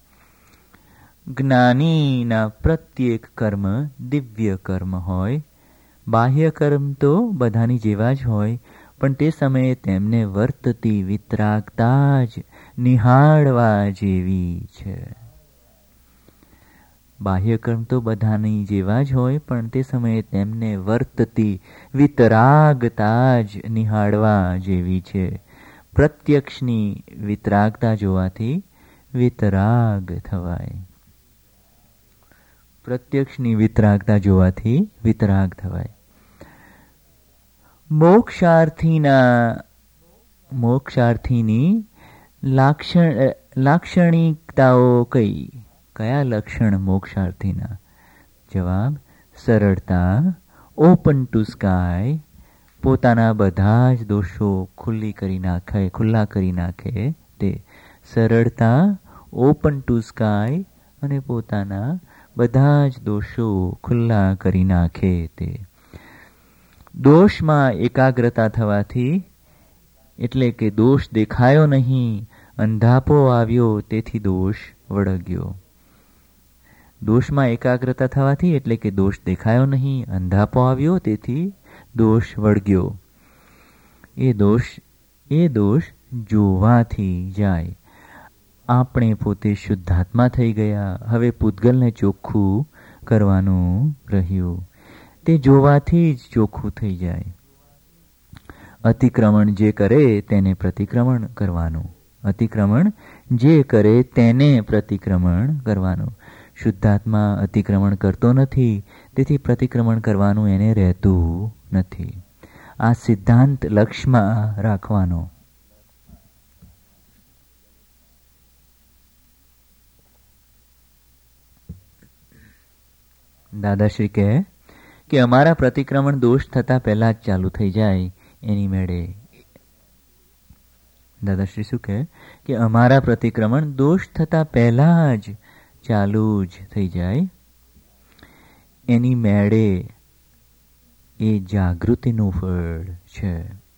S1: જ્ઞાનીના પ્રત્યેક કર્મ દિવ્ય કર્મ હોય. બાહ્ય કર્મ તો બધાની જેવા જ હોય, પણ તે સમયે તેમને વર્તતી વિતરાગતા જ નિહાળવા જેવી છે. બાહ્ય કર્મ તો બધાની જેવા જ હોય, પણ તે સમયે તેમને વર્તતી વિતરાગતા જ નિહાળવા જેવી છે. પ્રત્યક્ષની વિતરાગતા જોવાથી વિતરાગ થવાય. પ્રત્યક્ષની વિતરાગતા જોવાથી વિતરાગ થવાય. મોક્ષાર્થીની લાક્ષણિકતાઓ કઈ? કયા લક્ષણ મોક્ષાર્થીના? જવાબ: સરળતા, ઓપન ટુ સ્કાય, પોતાના બધા જ દોષો ખુલ્લા કરી નાખે તે. સરળતા, ઓપન ટુ સ્કાય, અને પોતાના બધા જ દોષો ખુલ્લા કરી નાખે તે. દોષમાં એકાગ્રતા થવાથી, એટલે કે દોષ દેખાયો નહીં, અંધાપો આવ્યો તેથી દોષ વળગ્યો. દોષમાં એકાગ્રતા થવાથી, એટલે કે દોષ દેખાયો નહીં, અંધાપો આવ્યો તેથી દોષ વળગ્યો. એ દોષ જોવાથી જાય. આપણે પોતે શુદ્ધાત્મા થઈ ગયા, હવે પૂતગલને ચોખ્ખું કરવાનું રહ્યું. તે જોવાથી જ ચોખ્ખું થઈ જાય. અતિક્રમણ જે કરે તેને પ્રતિક્રમણ કરવાનું. અતિક્રમણ જે કરે તેને પ્રતિક્રમણ કરવાનું. શુદ્ધાત્મા અતિક્રમણ કરતો નથી, તેથી પ્રતિક્રમણ કરવાનું એને રહેતું નથી. આ સિદ્ધાંત લક્ષમાં રાખવાનો. દાદાશ્રી કહે કે અમારા પ્રતિક્રમણ દોષ થતા પહેલા જ ચાલુ થઈ જાય એની મેળે. દાદાશ્રી શું કહે કે અમારા પ્રતિક્રમણ દોષ થતા પહેલા જ ચાલુ જ થઈ જાય એની મેળે. એ જાગૃતિનું ફળ છે.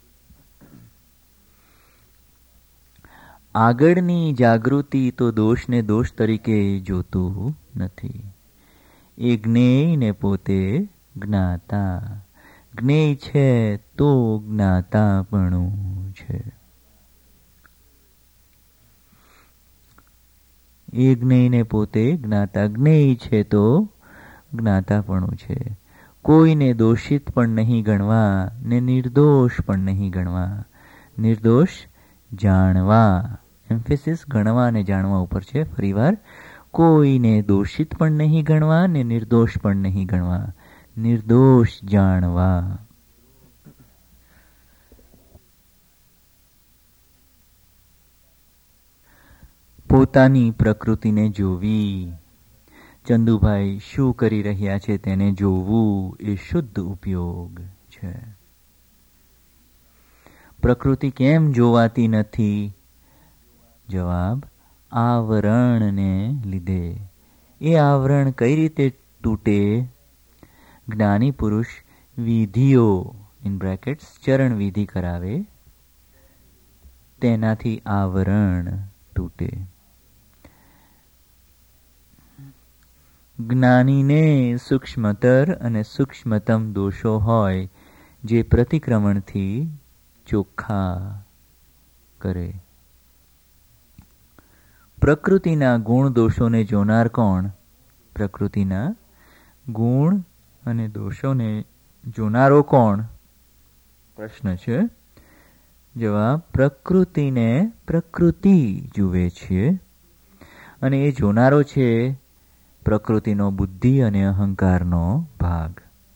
S1: આગળની જાગૃતિ તો દોષને દોષ તરીકે જોતું નથી. એ જ્ઞેયને પોતે જ્ઞાતા. જ્ઞેય છે તો જ્ઞાતાપણું છે. એ જ્ઞેયને પોતે જ્ઞાતા. જ્ઞેય છે તો જ્ઞાતાપણું છે. કોઈને દોષિત પણ નહીં ગણવા ને નિર્દોષ પણ નહીં ગણવા. નિર્દોષ જાણવા. એમ્ફેસિસ ગણવા અને જાણવા ઉપર છે. ફરીવાર, કોઈને દોષિત પણ નહીં ગણવા ને નિર્દોષ પણ નહીં ગણવા. નિર્દોષ જાણવા. પોતાની પ્રકૃતિને જોવી. ચંદુભાઈ શું કરી રહ્યા છે તેને જોવું એ શુદ્ધ ઉપયોગ છે. પ્રકૃતિ કેમ જોવાતી નથી? જવાબ: આવરણને લીધે. એ આવરણ કઈ રીતે તૂટે? જ્ઞાની પુરુષ વિધિઓ ચરણ વિધિ કરાવે, તેનાથી આવરણ તૂટે. જ્ઞાનીને સૂક્ષ્મતર અને સૂક્ષ્મતમ દોષો હોય જે પ્રતિક્રમણથી ચોખ્ખા કરે. પ્રકૃતિના ગુણ દોષોને જોનાર કોણ? પ્રકૃતિના ગુણ અને દોષોને જોનારો કોણ? પ્રશ્ન છે. જવાબ: પ્રકૃતિને પ્રકૃતિ જુએ છે અને એ જોનારો છે પ્રકૃતિનો બુદ્ધિ અને અહંકારનો ભાગ.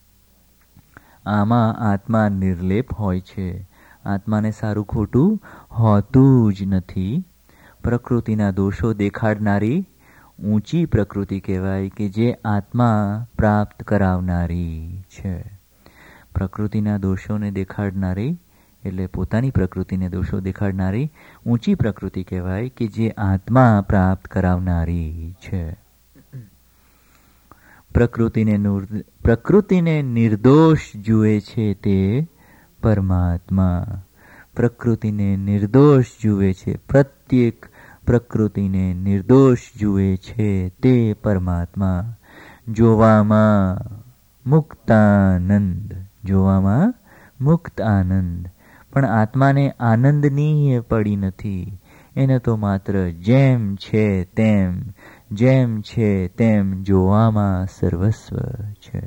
S1: આમાં આત્મા નિર્લેપ હોય છે. આત્માને સારું ખોટું હોતું જ નથી. પ્રકૃતિના દોષો દેખાડનારી ઊંચી પ્રકૃતિ કહેવાય કે જે આત્મા પ્રાપ્ત કરાવનારી છે. પ્રકૃતિના દોષોને દેખાડનારી એટલે પોતાની પ્રકૃતિને દોષો દેખાડનારી ઊંચી પ્રકૃતિ કહેવાય કે જે આત્મા પ્રાપ્ત કરાવનારી છે. પ્રકૃતિને નિર્દોષ જુએ છે તે પરમાત્મા. પ્રકૃતિને નિર્દોષ જુએ છે, પ્રત્યેક પ્રકૃતિને નિર્દોષ જુએ છે તે પરમાત્મા. જોવામાં મુક્તાનંદ, જોવામાં મુક્ત આનંદ, પણ આત્માને આનંદની પડી નથી. એને તો માત્ર જેમ છે તેમ, જેમ છે તેમ જોવામાં સર્વસ્વ છે.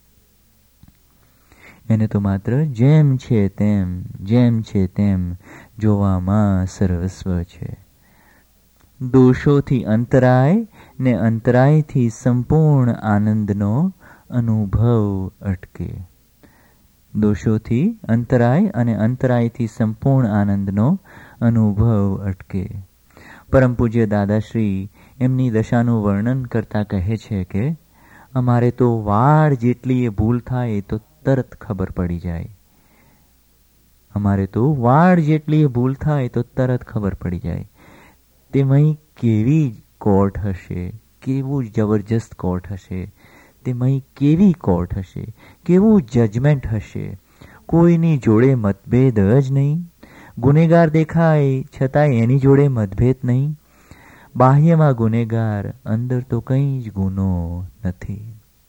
S1: એને તો માત્ર જેમ છે તેમ, જેમ છે તેમ જોવામાં સર્વસ્વ છે. દોષોથી અંતરાય ને અંતરાયથી સંપૂર્ણ આનંદનો અનુભવ અટકે. દોષોથી અંતરાય અને અંતરાયથી સંપૂર્ણ આનંદનો અનુભવ અટકે. પરમ પૂજ્ય દાદાશ્રી એમની દશાનું વર્ણન કરતા કહે છે કે અમારે તો વાળ જેટલી ભૂલ થાય તો તરત ખબર પડી જાય. અમારે તો વાળ જેટલી ભૂલ થાય તો તરત ખબર પડી જાય. તેમાં કેવી કોર્ટ હશે, કેવું જબરજસ્ત કોર્ટ હશે, તેમાં કેવી કોર્ટ હશે, કેવું જજમેન્ટ હશે. કોઈની જોડે મતભેદ જ નહીં. ગુનેગાર દેખાય છતાંય એની જોડે મતભેદ નહીં. બાહ્યમાં ગુનેગાર, અંદર તો કંઈ જ ગુનો નથી.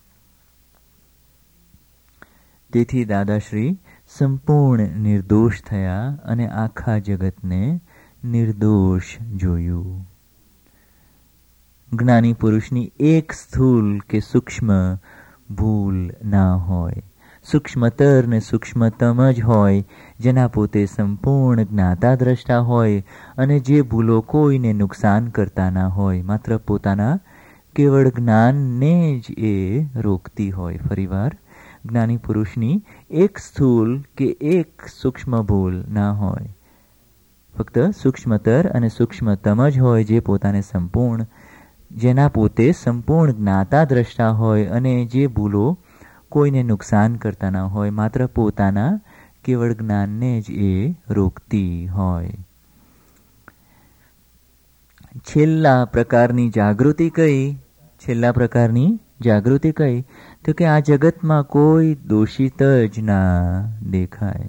S1: તેથી દાદાશ્રી સંપૂર્ણ નિર્દોષ થયા અને આખા જગતને નિર્દોષ જોયું. જ્ઞાની પુરુષની એક સ્થૂલ કે સૂક્ષ્મ ભૂલ ના હોય. સૂક્ષ્મતર ને સૂક્ષ્મતમ જ હોય, જેના પોતે સંપૂર્ણ જ્ઞાતા દ્રષ્ટા હોય અને જે ભૂલો કોઈને નુકસાન કરતા ના હોય, માત્ર પોતાના કેવળ જ્ઞાનને જ એ રોકતી હોય. ફરીવાર, જ્ઞાની પુરુષની એક સ્થૂલ કે એક સૂક્ષ્મ ભૂલ ના હોય. ફક્ત સૂક્ષ્મતર અને સૂક્ષ્મતમ જ હોય, જે પોતાને સંપૂર્ણ, જેના પોતે સંપૂર્ણ જ્ઞાતા દ્રષ્ટા હોય અને જે ભૂલો કોઈને નુકસાન કરતા ના હોય, માત્ર પોતાના કેવળ જ્ઞાનને જ એ રોકતી હોય. છેલ્લા પ્રકારની જાગૃતિ કઈ? છેલ્લા પ્રકારની જાગૃતિ કઈ? તો કે આ જગતમાં કોઈ દોષિત જ ના દેખાય.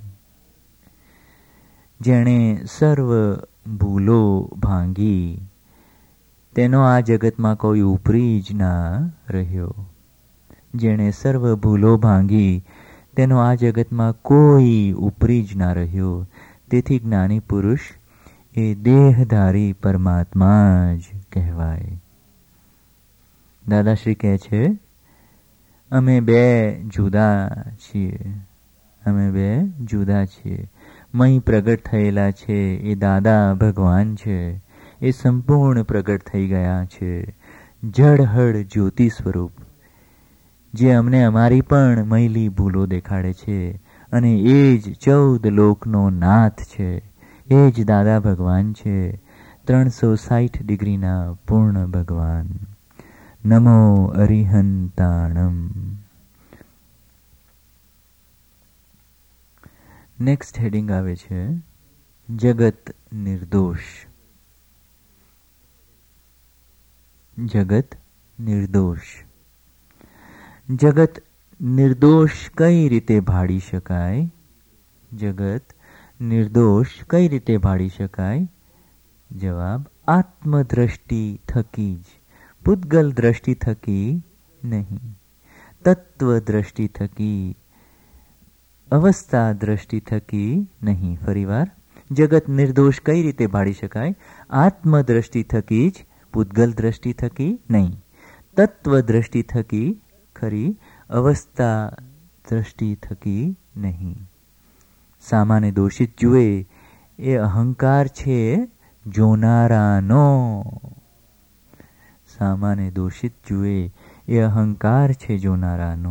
S1: જેણે સર્વ ભૂલો ભાંગી તેનો આ જગતમાં કોઈ ઉપરી જ ના રહ્યો. જેણે સર્વ ભૂલો ભાંગી તેનો આ જગતમાં કોઈ ઉપરી જ ના રહ્યો. તેથી જ્ઞાની પુરુષ એ દેહધારી પરમાત્મા જ કહેવાય. દાદાશ્રી કહે છે, અમે બે જુદા છીએ. અમે બે જુદા છીએ. મહી પ્રગટ થયેલા છે એ દાદા ભગવાન છે. એ સંપૂર્ણ પ્રગટ થઈ ગયા છે, જળહળ જ્યોતિ સ્વરૂપ, જે અમને અમારી પણ મૈલી ભૂલો દેખાડે છે. અને એ જ 14 લોકનો નાથ છે. એ જ દાદા ભગવાન છે, 360 ડિગ્રીના પૂર્ણ ભગવાન. નમો અરિહંતાણમ. નેક્સ્ટ હેડિંગ આવે છે જગત નિર્દોષ. જગત નિર્દોષ. જગત નિર્દોષ કઈ રીતે ભાળી શકાય? જગત નિર્દોષ કઈ રીતે ભાળી શકાય? જવાબ: આત્મદ્રષ્ટિ થકી જ. પૂતગલ દ્રષ્ટિ થકી નહીં. તત્વ દ્રષ્ટિ થકી, અવસ્થા દ્રષ્ટિ થકી નહીં. ફરીવાર, જગત નિર્દોષ કઈ રીતે ભાળી શકાય? આત્મ દ્રષ્ટિ થકી જ, પૂતગલ દ્રષ્ટિ થકી નહીં. તત્વ દ્રષ્ટિ થકી ખરી, અવસ્થા દ્રષ્ટિ થકી નહીં. સામાને દોષિત જુએ એ અહંકાર છે જોનારાનો. સામાને દોષિત જુએ એ અહંકાર છે જોનારાનો.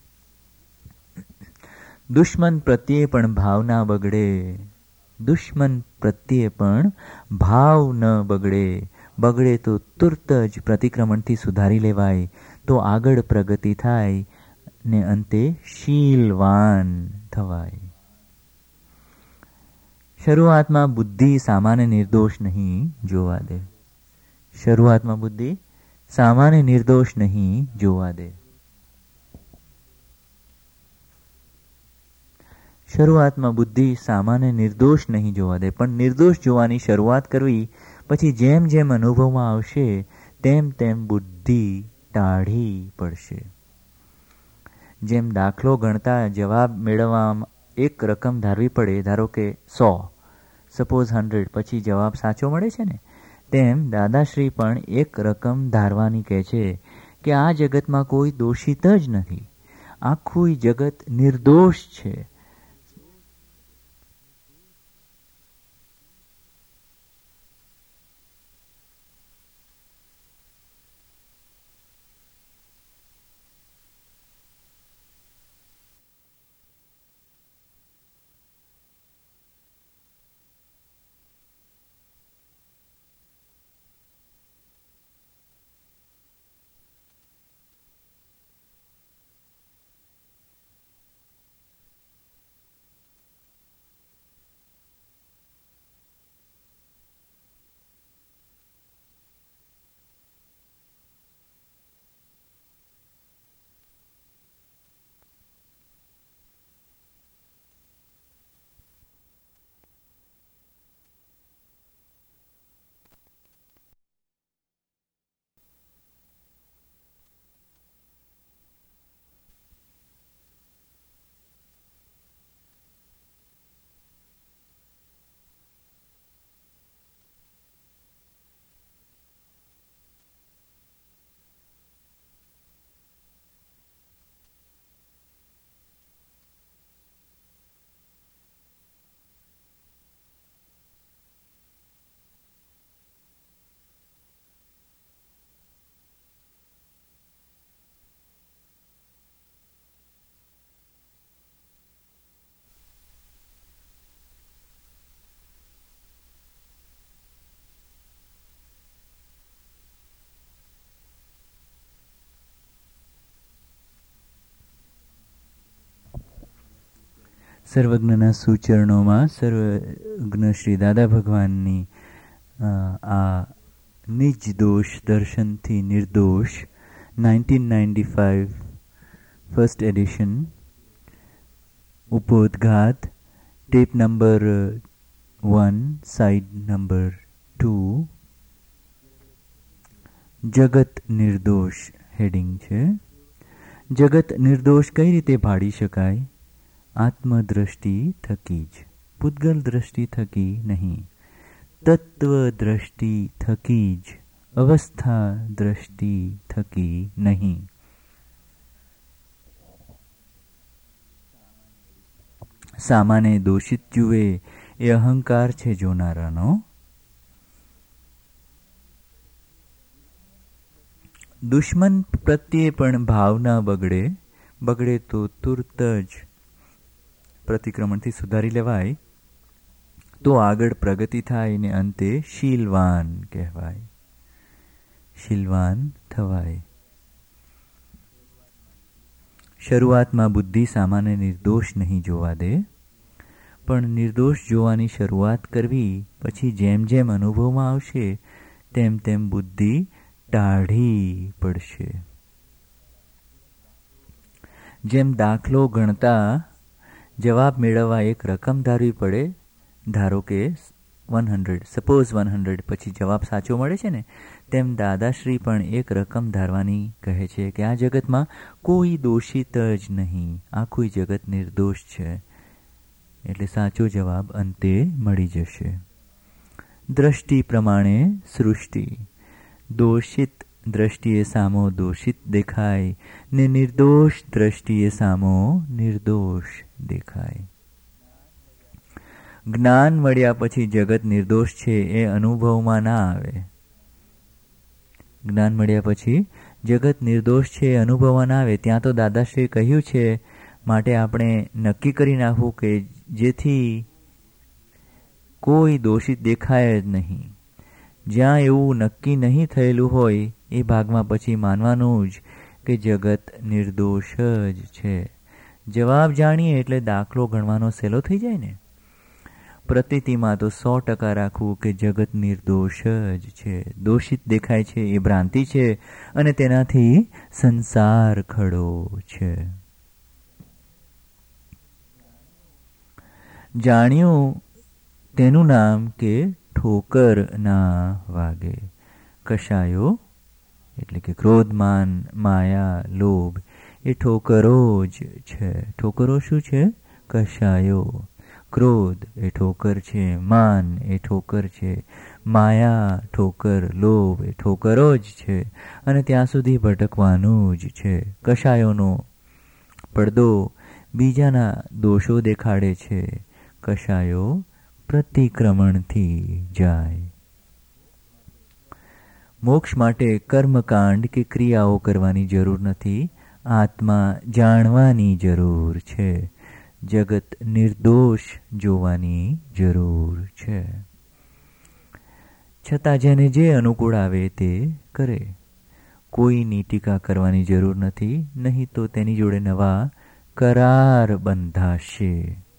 S1: દુશ્મન પ્રત્યે પણ ભાવ ના બગડે. દુશ્મન પ્રત્યે પણ ભાવ ન બગડે. બગડે તો તુરત જ પ્રતિક્રમણથી સુધારી લેવાય, તો આગળ પ્રગતિ થાય ને અંતે શીલવાન થવાય. શરૂઆતમાં બુદ્ધિ સામાન્ય નિર્દોષ નહીં જોવા દે. શરૂઆતમાં બુદ્ધિ સામાન્ય નિર્દોષ નહીં જોવા દે. શરૂઆતમાં બુદ્ધિ સામાન્ય નિર્દોષ નહીં જોવા દે, પણ નિર્દોષ જોવાની શરૂઆત કરવી, પછી જેમ જેમ અનુભવમાં આવશે તેમ તેમ બુદ્ધિ ટાઢી પડશે. જેમ દાખલો ગણતા જવાબ મેળવવામાં એક રકમ ધારવી પડે, ધારો કે 100, સપોઝ 100, પછી જવાબ સાચો મળે છે ને, તેમ દાદાશ્રી પણ એક રકમ ધારવાની કહે છે કે આ જગતમાં કોઈ દોષિત જ નથી, આખું જગત નિર્દોષ છે. સર્વજ્ઞના સૂચરણોમાં સર્વજ્ઞ શ્રી દાદા ભગવાનની આ નિજ દોષ દર્શનથી નિર્દોષ 1995 ફર્સ્ટ એડિશન ઉપોદ્ઘાત ટેપ નંબર 1 સાઇડ નંબર 2 જગત નિર્દોષ હેડિંગ છે. જગત નિર્દોષ કઈ રીતે ભાળી શકાય? આત્મદ્રષ્ટિ થકી જ, પૂતગલ દ્રષ્ટિ થકી નહીં. તત્વ દ્રષ્ટિ થકી જ, અવસ્થા દ્રષ્ટિ થકી નહીં. સામાને દોષિત જુએ એ અહંકાર છે જોનારાનો. દુશ્મન પ્રત્યે પણ ભાવના બગડે. બગડે તો તુરત જ પ્રતિક્રમણથી સુધારી લેવાય, તો આગળ પ્રગતિ થાય ને અંતે શીલવાન કહેવાય, શીલવાન થવાય. શરૂઆતમાં બુદ્ધિ સામાન્ય નિર્દોષ નહીં જોવા દે, પણ નિર્દોષ જોવાની શરૂઆત કરવી, પછી જેમ જેમ અનુભવમાં આવશે તેમ તેમ બુદ્ધિ ટાઢી પડશે. જેમ દાખલો ગણતા જવાબ મેળવવા એક રકમ ધારવી પડે, ધારો કે 100 સપોઝ 100 પછી જવાબ સાચો મળે છે ને, તેમ દાદાશ્રી પણ એક રકમ ધારવાની કહે છે કે આ જગતમાં કોઈ દોષિત જ નહીં, આખું જગત નિર્દોષ છે. એટલે સાચો જવાબ અંતે મળી જશે. દ્રષ્ટિ પ્રમાણે સૃષ્ટિ. દોષિત દ્રષ્ટિએ સામો દોષિત દેખાય ને નિર્દોષ દ્રષ્ટિએ સામો નિર્દોષ દેખાય. જ્ઞાન મળ્યા પછી જગત નિર્દોષ છે એ અનુભવમાં ના આવે. જ્ઞાન મળ્યા પછી જગત નિર્દોષ છે એ અનુભવમાં ના આવે. ત્યાં તો દાદાશ્રીએ કહ્યું છે, માટે આપણે નક્કી કરી નાખવું કે જેથી કોઈ દોષિત દેખાય જ નહીં. જ્યાં એવું નક્કી નહીં થયેલું હોય એ ભાગમાં પછી માનવાનું જ કે જગત નિર્દોષ જ છે. જવાબ જાણીએ એટલે દાખલો ગણવાનો સહેલો થઈ જાય ને. પ્રતીતિમાં તો 100% રાખવું કે જગત નિર્દોષ જ છે. દોષિત દેખાય છે એ ભ્રાંતિ છે અને તેનાથી સંસાર ખડો છે. જાણ્યું તેનું નામ કે ઠોકર ના વાગે. કશાયો એટલે કે ક્રોધ, માન, માયા, લોભ એ ઠોકરો જ છે. ઠોકરો શું છે? કશાયો. ક્રોધ એ ઠોકર છે, માન એ ઠોકર છે, માયા ઠોકર, લોભ એ ઠોકરો જ છે અને ત્યાં સુધી ભટકવાનું જ છે. કશાયોનો પડદો બીજાના દોષો દેખાડે છે. કશાયો પ્રતિક્રમણથી જાય. મોક્ષ માટે કર્મકાંડ કે ક્રિયાઓ કરવાની જરૂર નથી, આત્મા જાણવાની જરૂર છે. જગત નિર્દોષ જોવાની જરૂર છે. છતાં જેને જે અનુકૂળ આવે તે કરે. કોઈની ટીકા કરવાની જરૂર નથી, નહીં તો તેની જોડે નવા કરાર બંધાશે.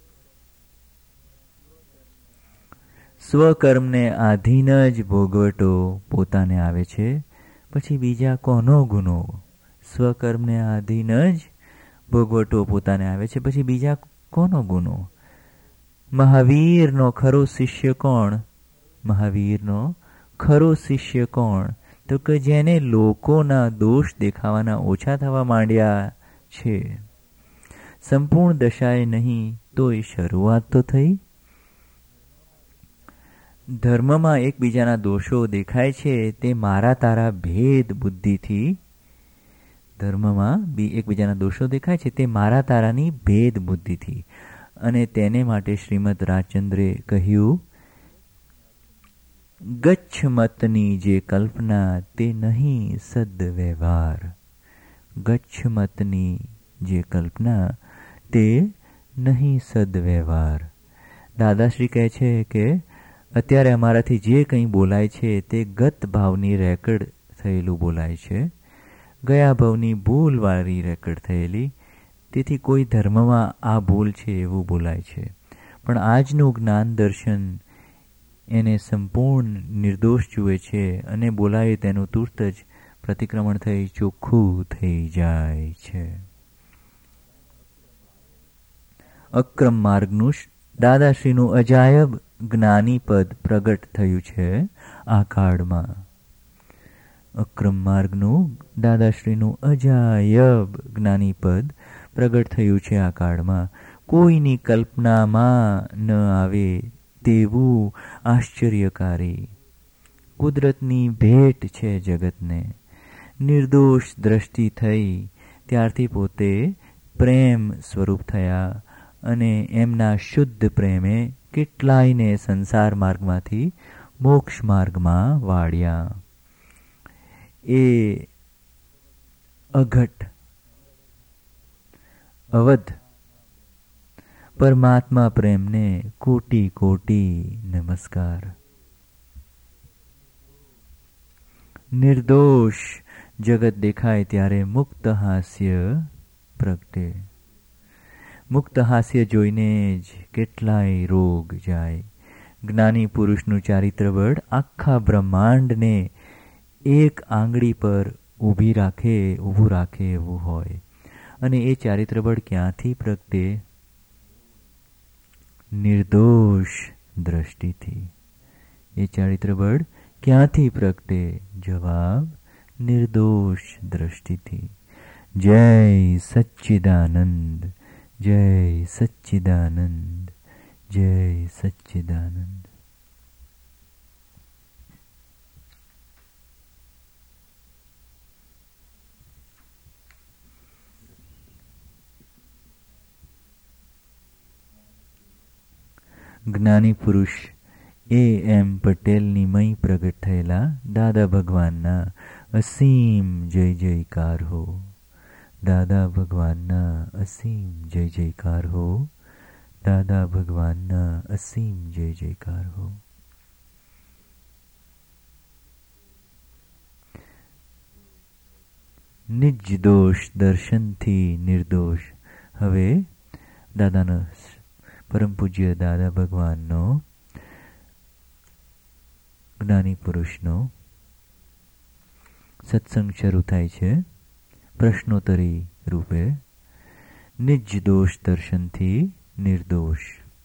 S1: સ્વકર્મને આધીન જ ભોગવટો પોતાને આવે છે, પછી બીજા કોનો ગુનો? સ્વકર્મને આધીન જ ભોગવટો પોતાને આવે છે, પછી બીજા કોનો ગુનો? મહાવીરનો ખરો શિષ્ય કોણ? મહાવીરનો ખરો શિષ્ય કોણ? તો કે જેને લોકોના દોષ દેખાવાના ઓછા થવા માંડ્યા છે. સંપૂર્ણ દશાએ નહીં તો એ શરૂઆત તો થઈ. ધર્મમાં એકબીજાના દોષો દેખાય છે તે મારા તારા ભેદ બુદ્ધિથી. ધર્મમાં એકબીજાના દોષો દેખાય છે તે મારા તારાની ભેદ બુદ્ધિથી. અને તેને માટે શ્રીમદ રાજચંદ્રે કહ્યું, ગચ્છમતની જે કલ્પના તે નહીં સદવ્યવહાર. ગચ્છમતની જે કલ્પના તે નહીં સદવ્યવહાર. દાદાશ્રી કહે છે કે અત્યારે અમારાથી જે કંઈ બોલાય છે તે ગત ભાવની રેકર્ડ થયેલું બોલાય છે, ગયા ભાવની ભૂલવાળી રેકર્ડ થયેલી. તેથી કોઈ ધર્મમાં આ ભૂલ છે એવું બોલાય છે. પણ આજનું જ્ઞાન દર્શન એને સંપૂર્ણ નિર્દોષ જુએ છે અને બોલાય તેનું તુરત જ પ્રતિક્રમણ થઈ ચોખ્ખું થઈ જાય છે. અક્રમ માર્ગનું દાદાશ્રીનું અજાયબ જ્ઞાની પદ પ્રગટ થયું છે આ કાળમાં. અક્રમ માર્ગનું દાદાશ્રીનું અજાયબ જ્ઞાની પદ પ્રગટ થયું છે આ કાળમાં. કોઈની કલ્પનામાં ન આવે તેવું આશ્ચર્યકારી કુદરતની ભેટ છે જગતને. નિર્દોષ દ્રષ્ટિ થઈ ત્યારથી પોતે પ્રેમ સ્વરૂપ થયા અને એમના શુદ્ધ પ્રેમે કેટલાયને સંસાર માર્ગમાંથી મોક્ષ માર્ગમાં વાળ્યા. એ અઘટ અવધ પરમાત્મા પ્રેમને કોટી કોટી નમસ્કાર. નિર્દોષ જગત દેખાય ત્યારે મુક્ત હાસ્ય પ્રગટે. મુક્ત હાસ્ય જોઈને જ કેટલાય રોગ જાય. જ્ઞાની પુરુષનું ચારિત્ર બળ આખા બ્રહ્માંડને એક આંગળી પર ઊભું રાખે એવું હોય. અને એ ચારિત્ર બળ ક્યાંથી પ્રગટે? નિર્દોષ દ્રષ્ટિથી. એ ચારિત્ર બળ ક્યાંથી પ્રગટે? જવાબ, નિર્દોષ દ્રષ્ટિથી. જય સચ્ચિદાનંદ, જય સચ્ચિદાનંદ, જય સચ્ચિદાનંદ. જ્ઞાની પુરુષ A.M. પટેલની મય પ્રગટ થયેલા દાદા ભગવાનના અસીમ જય જયકાર હો. દાદા ભગવાનના અસીમ જય જયકાર હો. દાદા ભગવાનના અસીમ જય જયકાર હો. નિજ દોષ દર્શનથી નિર્દોષ. હવે દાદાનો પરમ પૂજ્ય દાદા ભગવાનનો જ્ઞાની પુરુષનો સત્સંગ શરૂ થાય છે પ્રશ્નોત્તરી રૂપે. નિજ દોષ દર્શનથી નિર્દોષ.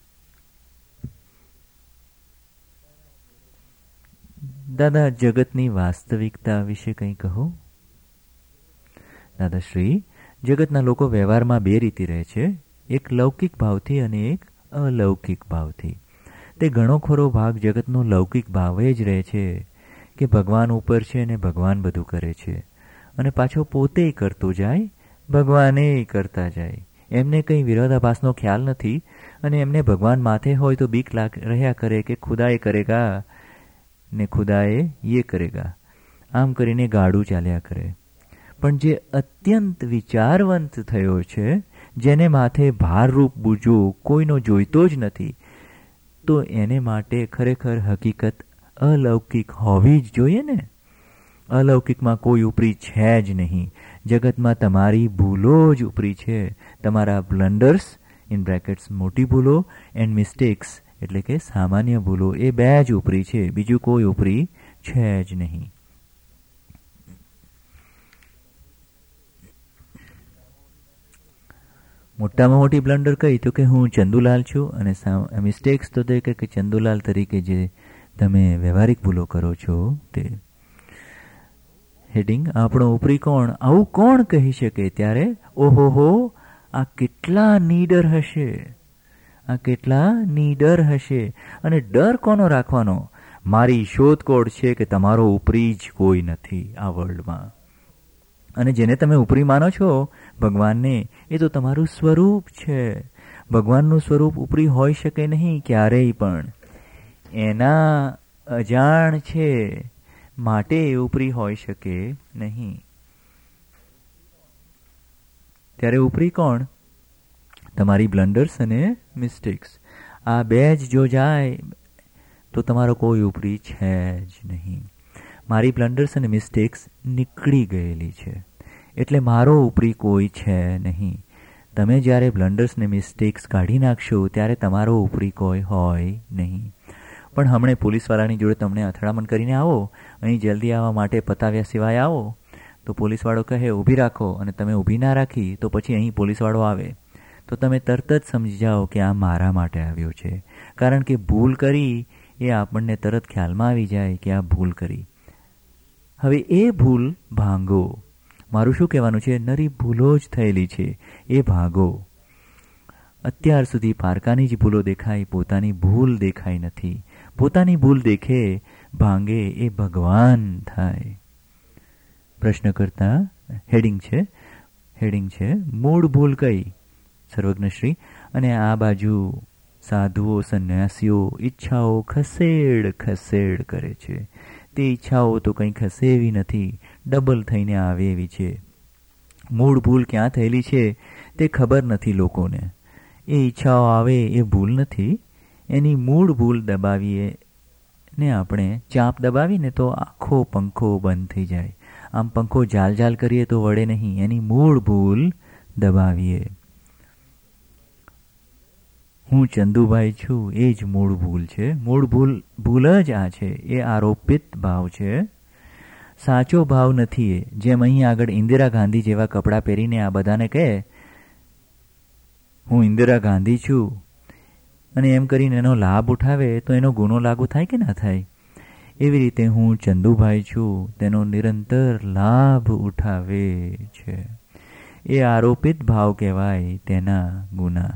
S1: દાદા, જગતની વાસ્તવિકતા વિશે કંઈ કહો. દાદાશ્રી, જગતના લોકો વ્યવહારમાં બે રીતે રહે છે, એક લૌકિક ભાવથી અને એક અલૌકિક ભાવથી. તે ઘણો ખરો ભાગ જગતનો લૌકિક ભાવ જ રહે છે કે ભગવાન ઉપર છે અને ભગવાન બધું કરે છે, અને પાછો પોતે કરતો જાય, ભગવાને કરતા જાય. એમને કંઈ વિરોધાભાસનો ખ્યાલ નથી, અને એમને ભગવાન માથે હોય તો બીક રહ્યા કરે કે ખુદાએ કરેગા ને ખુદાએ યે કરેગા, આમ કરીને ગાડું ચાલ્યા કરે. પણ જે અત્યંત વિચારવંત થયો છે, જેને માથે ભારરૂપ બુજો કોઈનો જોઈતો જ નથી, તો એને માટે ખરેખર હકીકત અલૌકિક હોવી જ જોઈએ ને. અલૌકિકમાં કોઈ ઉપરી છે જ નહીં. જગતમાં તમારી ભૂલો જ ઉપરી છે. તમારા બ્લન્ડર્સ ઇન બ્રેકેટ્સ મોટી ભૂલો એન્ડ મિસ્ટેક્સ એટલે કે સામાન્ય ભૂલો, એ બે જ ઉપરી છે, બીજું કોઈ ઉપરી છે જ નહીં. મોટામાં મોટી બ્લન્ડર કઈ? તો કે હું ચંદુલાલ છું, અને મિસ્ટેક્સ તો તે કે ચંદુલાલ તરીકે જે તમે વ્યવહારિક ભૂલો કરો છો તે. હેડિંગ, આપણો ઉપરી કોણ? આવું કોણ કહી શકે? ત્યારે ઓહો, આ કેટલા નીડર હશે, આ કેટલા નીડર હશે. અને ડર કોનો રાખવાનો? મારી શોધખોળ છે કે તમારો ઉપરી જ કોઈ નથી આ વર્લ્ડમાં. અને જેને તમે ઉપરી માનો છો ભગવાનને, એ તો તમારું સ્વરૂપ છે. ભગવાનનું સ્વરૂપ ઉપરી હોઈ શકે નહીં ક્યારેય પણ. એના અજાણ છે માટે એ ઉપરી હોઈ શકે નહીં. ત્યારે ઉપરી કોણ? તમારી બ્લન્ડર્સ અને મિસ્ટેક્સ. આ બે જ જો જાય તો તમારો કોઈ ઉપરી છે જ નહીં. મારી બ્લન્ડર્સ અને મિસ્ટેક્સ નીકળી ગયેલી છે, એટલે મારો ઉપરી કોઈ છે નહીં. તમે જ્યારે બ્લન્ડર્સ ને મિસ્ટેક્સ કાઢી નાખશો ત્યારે તમારો ઉપરી કોઈ હોય નહીં. પણ હમણે પોલીસવાળાની જોડે તમને અથડામણ કરીને આવો, અહીં જલ્દી આવવા માટે પતાવ્યા સિવાય આવો, તો પોલીસવાળો કહે ઊભી રાખો, અને તમે ઊભી ના રાખી તો પછી અહીં પોલીસવાળો આવે, તો તમે તરત જ સમજી જાઓ કે આ મારા માટે આવ્યો છે. કારણ કે ભૂલ કરી એ આપણને તરત ખ્યાલમાં આવી જાય કે આ ભૂલ કરી. હવે એ ભૂલ ભાંગો. મારું શું કહેવાનું છે? નરી ભૂલો જ થયેલી છે, એ ભાગો. અત્યાર સુધી પારકાની જ ભૂલો દેખાય, પોતાની ભૂલ દેખાઈ નથી. પોતાની ભૂલ દેખે, ભાંગે, એ ભગવાન થાય. પ્રશ્ન કરતા હેડિંગ છે મૂળ ભૂલ કઈ? સર્વજ્ઞશ્રી, અને આ બાજુ સાધુઓ સંન્યાસીઓ ઈચ્છાઓ ખસેડ કરે છે. તે ઈચ્છાઓ તો કંઈ ખસે એવી નથી, ડબલ થઈને આવે એવી છે. મૂળ ભૂલ ક્યાં થયેલી છે તે ખબર નથી લોકોને. એ ઈચ્છાઓ આવે એ ભૂલ નથી, એની મૂળ ભૂલ દબાવીએ ને આપણે ચાંપ દબાવીને તો આખો પંખો બંધ થઈ જાય. આમ પંખો જાલ કરીએ તો વળે નહીં, એની મૂળ ભૂલ દબાવીએ. હું ચંદુભાઈ છું, એ જ મૂળ ભૂલ છે. મૂળ ભૂલ જ આ છે. એ આરોપિત ભાવ છે, સાચો ભાવ નથી. એ જેમ અહીં આગળ ઇન્દિરા ગાંધી જેવા કપડાં પહેરીને આ બધાને કહે હું ઇન્દિરા ગાંધી છું, અને એમ કરીને એનો લાભ ઉઠાવે તો એનો ગુનો લાગુ થાય કે ના થાય? એવી રીતે હું ચંદુભાઈ છું તેનો નિરંતર લાભ ઉઠાવે છે. એ આરોપિત ભાવ કહેવાય, તેના ગુના.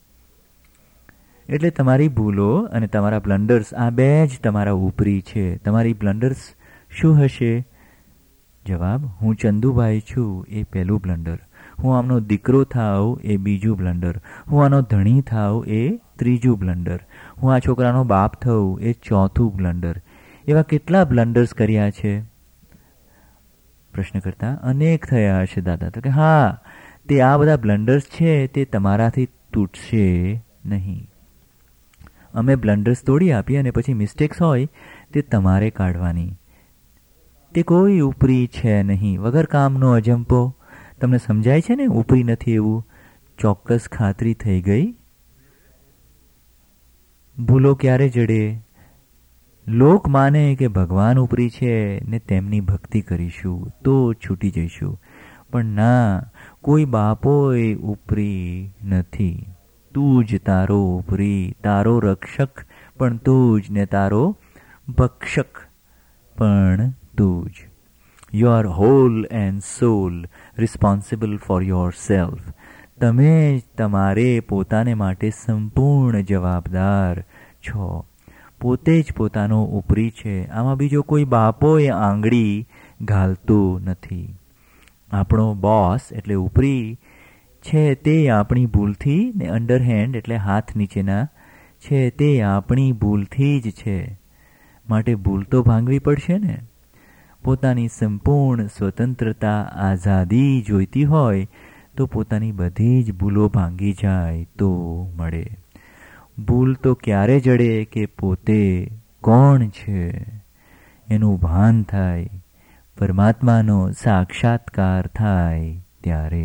S1: એટલે તમારી ભૂલો અને તમારા બ્લન્ડર્સ આ બે જ તમારા ઉપરી છે. તમારી બ્લન્ડર્સ શું હશે? જવાબ: હું ચંદુભાઈ છું એ પહેલું બ્લન્ડર, હું આમનો દીકરો થાવ એ બીજું બ્લન્ડર, હું આનો ધણી થાવ એ ત્રીજું બ્લન્ડર, હું આ છોકરાનો બાપ થઉં એ ચોથું બ્લન્ડર. એવા કેટલા બ્લન્ડર્સ કર્યા છે? પ્રશ્ન કરતા: અનેક થયા હશે દાદા. તો કે હા, તે આ બધા બ્લન્ડર્સ છે તે તમારાથી તૂટશે નહીં. અમે બ્લન્ડર્સ તોડી આપીએ અને પછી મિસ્ટેક્સ હોય તે તમારે કાઢવાની. તે કોઈ ઉપરી છે નહીં, વગર કામનો અજંપો. તમને સમજાય છે ને ઉપરી નથી એવું? ચોક્કસ ખાતરી થઈ ગઈ. ભૂલો ક્યારે જડે? લોક માને કે ભગવાન ઉપરી છે ને તેમની ભક્તિ કરીશું તો છૂટી જઈશું. પણ ના, કોઈ બાપોય ઉપરી નથી. તું જ તારો ઉપરી, તારો રક્ષક પણ તું જ, ને તારો ભક્ષક પણ તું જ. You are whole and soul responsible for yourself. તમે જ તમારે પોતાને માટે સંપૂર્ણ જવાબદાર છો. પોતે જ પોતાનો ઉપરી છે. આમાં બીજો કોઈ બાપોય આંગળી ઘાલતો નથી. આપણો બોસ એટલે ઉપરી છે તે આપણી ભૂલથી, ને અંડરહેન્ડ એટલે હાથ નીચેના છે તે આપણી ભૂલથી જ છે. માટે ભૂલ તો ભાંગવી પડશે ને. પોતાની સંપૂર્ણ સ્વતંત્રતા, આઝાદી જોઈતી હોય તો પોતાની બધી જ ભૂલો ભાંગી જાય તો મળે. ભૂલ તો ક્યારે જડે કે પોતે કોણ છે એનું ભાન થાય, પરમાત્માનો સાક્ષાત્કાર થાય ત્યારે.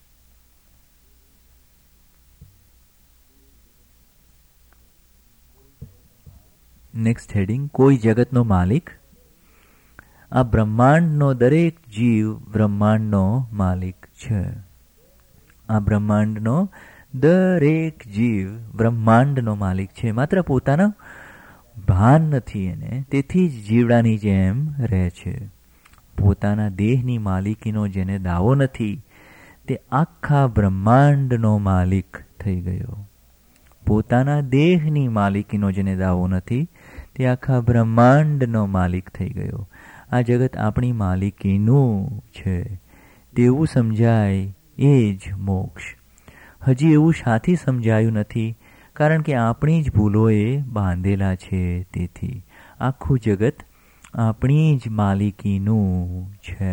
S1: નેક્સ્ટ હેડિંગ: કોઈ જગતનો માલિક. આ બ્રહ્માંડનો દરેક જીવ બ્રહ્માંડનો માલિક છે. આ બ્રહ્માંડનો દરેક જીવ બ્રહ્માંડનો માલિક છે. માત્ર પોતાના ભાન નથી એને, તેથી જ જીવડાની જેમ રહે છે. પોતાના દેહની માલિકીનો જેને દાવો નથી તે આખા બ્રહ્માંડનો માલિક થઈ ગયો. પોતાના દેહની માલિકીનો જેને દાવો નથી તે આખા બ્રહ્માંડનો માલિક થઈ ગયો. આ જગત આપણી માલિકીનું છે તેવું સમજાય એ જ મોક્ષ. હજી એવું સાથી સમજાયું નથી, કારણ કે આપણી જ ભૂલોએ બાંધેલા છે. તેથી આખું જગત આપણી જ માલિકીનું છે.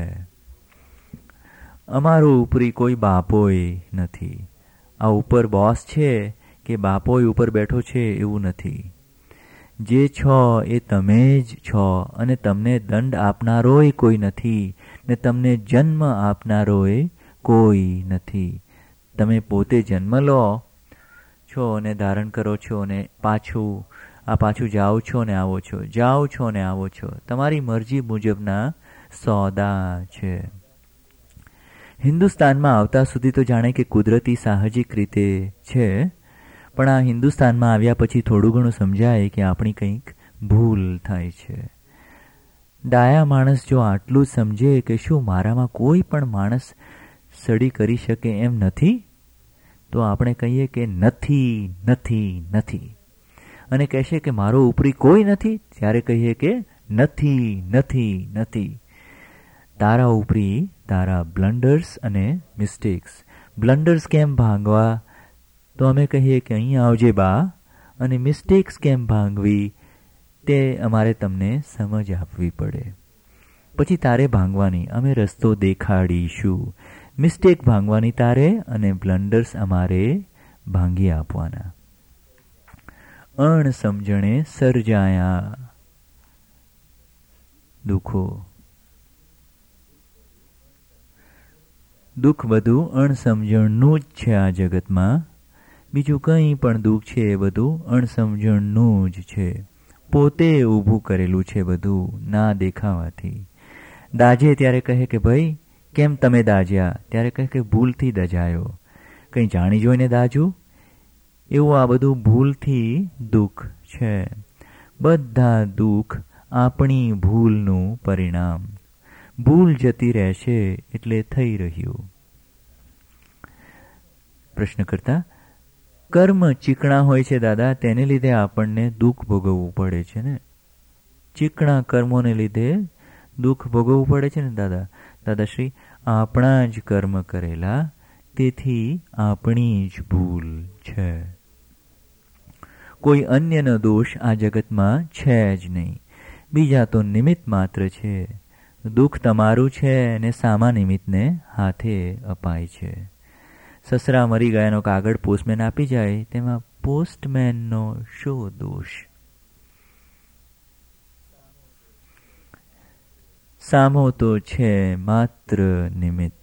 S1: અમારો ઉપરી કોઈ બાપોય નથી. આ ઉપર બોસ છે કે બાપોય ઉપર બેઠો છે એવું નથી. જે છો એ તમે જ છો, અને તમને દંડ આપનારોય કોઈ નથી, ને તમને જન્મ આપનારોય કોઈ નથી. તમે પોતે જન્મ લો છો ને ધારણ કરો છો ને પાછું જાઓ છો ને આવો છો, જાઓ છો ને આવો છો. તમારી મરજી મુજબના સોદા છે. હિન્દુસ્તાનમાં આવતા સુધી તો જાણે કે કુદરતી સાહજિક રીતે છે, પણ આ હિન્દુસ્તાનમાં આવ્યા પછી થોડું ઘણું સમજાય કે આપણી કંઈક ભૂલ થાય છે. ડાયા માણસ જો આટલું સમજે કે શું મારામાં કોઈ પણ માણસ સડી કરી શકે એમ નથી, તો આપણે કહીએ કે નથી નથી નથી, અને કહેશે કે મારો ઉપરી કોઈ નથી, ત્યારે કહીએ કે નથી નથી નથી. તારા ઉપરી તારા બ્લન્ડર્સ અને મિસ્ટેક્સ. બ્લન્ડર્સ કેમ ભાંગવા? તો અમે કહીએ કે અહીં આવજે બા, અને મિસ્ટેક્સ કેમ ભાંગવી તે અમારે તમને સમજ આપવી પડે. પછી તારે ભાંગવાની, અમે રસ્તો દેખાડીશું. મિસ્ટેક ભાંગવાની તારે, અને બ્લન્ડર્સ અમારે ભાંગી આપવાના. અણસમજણે સર્જાયા દુઃખો. દુઃખ બધું અણસમજણનું જ છે આ જગતમાં. બીજું કંઈ પણ દુઃખ છે એ બધું અણસમજણનું જ છે. પોતે ઊભું કરેલું છે બધું ના દેખાવાથી. દાજે ત્યારે કહે કે ભાઈ કેમ તમે દાજ્યા? ત્યારે કહે કે ભૂલથી દજાયો. કંઈ જાણી જોઈને દાજવું? એવું આ બધું ભૂલથી દુઃખ છે. બધા દુઃખ આપણી ભૂલનું પરિણામ. ભૂલ જતી રહેશે એટલે થઈ રહ્યું. પ્રશ્ન કરતા, કર્મ ચીકણા હોય છે દાદા, તેને લીધે આપણને દુઃખ ભોગવવું પડે છે ને? ચીકણા કર્મોને લીધે દુઃખ ભોગવવું પડે છે ને દાદા? દાદાશ્રી, આપણા જ કર્મ કરેલા, તેથી આપણી જ ભૂલ છે. કોઈ અન્યનો દોષ આ જગતમાં છે જ નહીં. બીજા તો નિમિત્ત માત્ર છે. દુઃખ તમારું છે અને સામા નિમિત્તને હાથે અપાય છે. સસરા મરી ગયાનો કાગળ પોસ્ટમેન આપી જાય, તેમાં પોસ્ટમેનનો શો દોષ? સામો તો છે માત્ર નિમિત્ત.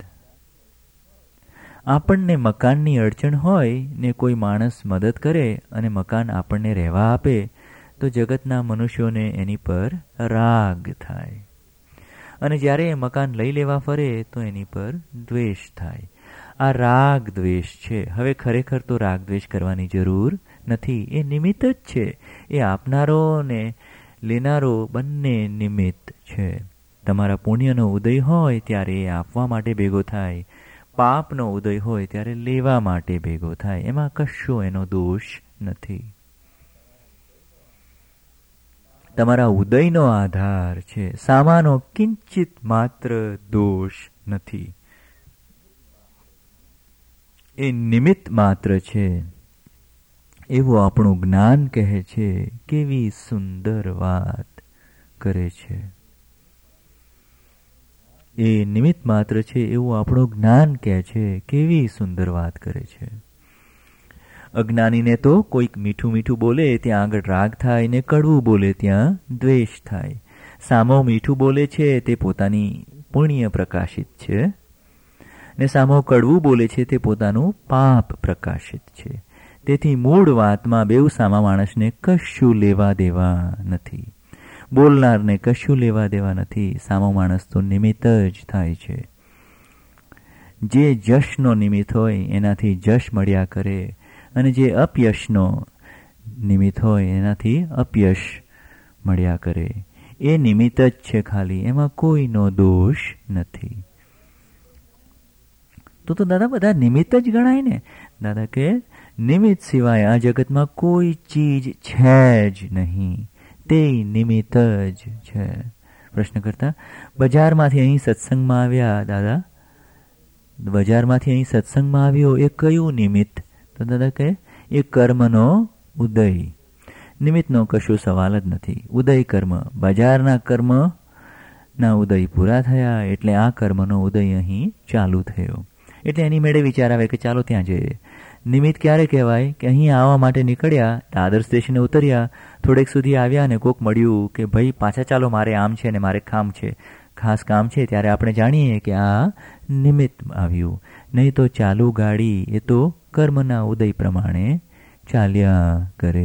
S1: આપણને મકાનની અડચણ હોય ને કોઈ માણસ મદદ કરે અને મકાન આપણને રહેવા આપે, તો જગતના મનુષ્યોને એની પર રાગ થાય. અને જ્યારે એ મકાન લઈ લેવા ફરે તો એની પર દ્વેષ થાય. આ રાગ દ્વેષ છે. હવે ખરેખર તો રાગ દ્વેષ કરવાની જરૂર નથી. એ નિમિત્ત જ છે. એ આપનારો ને લેનારો બંને નિમિત્ત છે. તમારા પુણ્યનો ઉદય હોય ત્યારે એ આપવા માટે ભેગો થાય. પાપનો ઉદય હોય ત્યારે લેવા માટે ભેગો થાય. એમાં કશો એનો દોષ નથી. તમારા ઉદયનો આધાર છે. સામાનો કિંચિત માત્ર દોષ નથી. એ નિમિત્ત માત્ર છે. એવું આપણું જ્ઞાન કહે છે. કેવી સુંદર વાત કરે છે. એ નિમિત્ત માત્ર છે એવું આપણું જ્ઞાન કહે છે. કેવી સુંદર વાત કરે છે. અજ્ઞાનીને તો કોઈક મીઠું મીઠું બોલે ત્યાં આગળ રાગ થાય, ને કડવું બોલે ત્યાં દ્વેષ થાય. સામો મીઠું બોલે છે તે પોતાની પુણ્ય પ્રકાશિત છે, ને સામો કડવું બોલે છે તે પોતાનું પાપ પ્રકાશિત છે. તેથી મૂળ વાતમાં બેઉ સામા માણસને કશું લેવા દેવા નથી. બોલનારને કશું લેવા દેવા નથી. સામો માણસ તો નિમિત્ત જ થાય છે. જે જશનો નિમિત્ત હોય એનાથી જશ મળ્યા કરે, અને જે અપયશનો નિમિત્ત હોય એનાથી અપયશ મળ્યા કરે. એ નિમિત્ત જ છે ખાલી. એમાં કોઈનો દોષ નથી. તો દાદા બધા નિમિત્ત જ ગણાય ને? દાદા કે નિમિત્ત સિવાય આ જગતમાં કોઈ ચીજ છે જ નહીં. તે નિમિત્ત જ છે. પ્રશ્ન કરતા, બજારમાંથી અહીં સત્સંગમાં આવ્યા દાદા, બજારમાંથી અહીં સત્સંગમાં આવ્યો એ કયું નિમિત્ત? તો દાદા કહે એ કર્મનો ઉદય. નિમિત્તનો કશો સવાલ જ નથી. ઉદય કર્મ. બજારના કર્મના ઉદય પૂરા થયા એટલે આ કર્મનો ઉદય અહીં ચાલુ થયો. એટલે એની મેળે વિચાર આવે કે ચાલો ત્યાં જઈએ. નિમિત્ત ક્યારે કહેવાય? કે અહીં આવવા માટે નીકળ્યા, દાદર સ્ટેશને ઉતર્યા, થોડેક સુધી આવ્યા ને કોક મળ્યું કે ભાઈ પાછા ચાલો, મારે આમ છે ને મારે કામ છે, ખાસ કામ છે. ત્યારે આપણે જાણીએ કે આ નિમિત્ત આવ્યું. નહીં તો ચાલુ ગાડી એ તો કર્મના ઉદય પ્રમાણે ચાલ્યા કરે.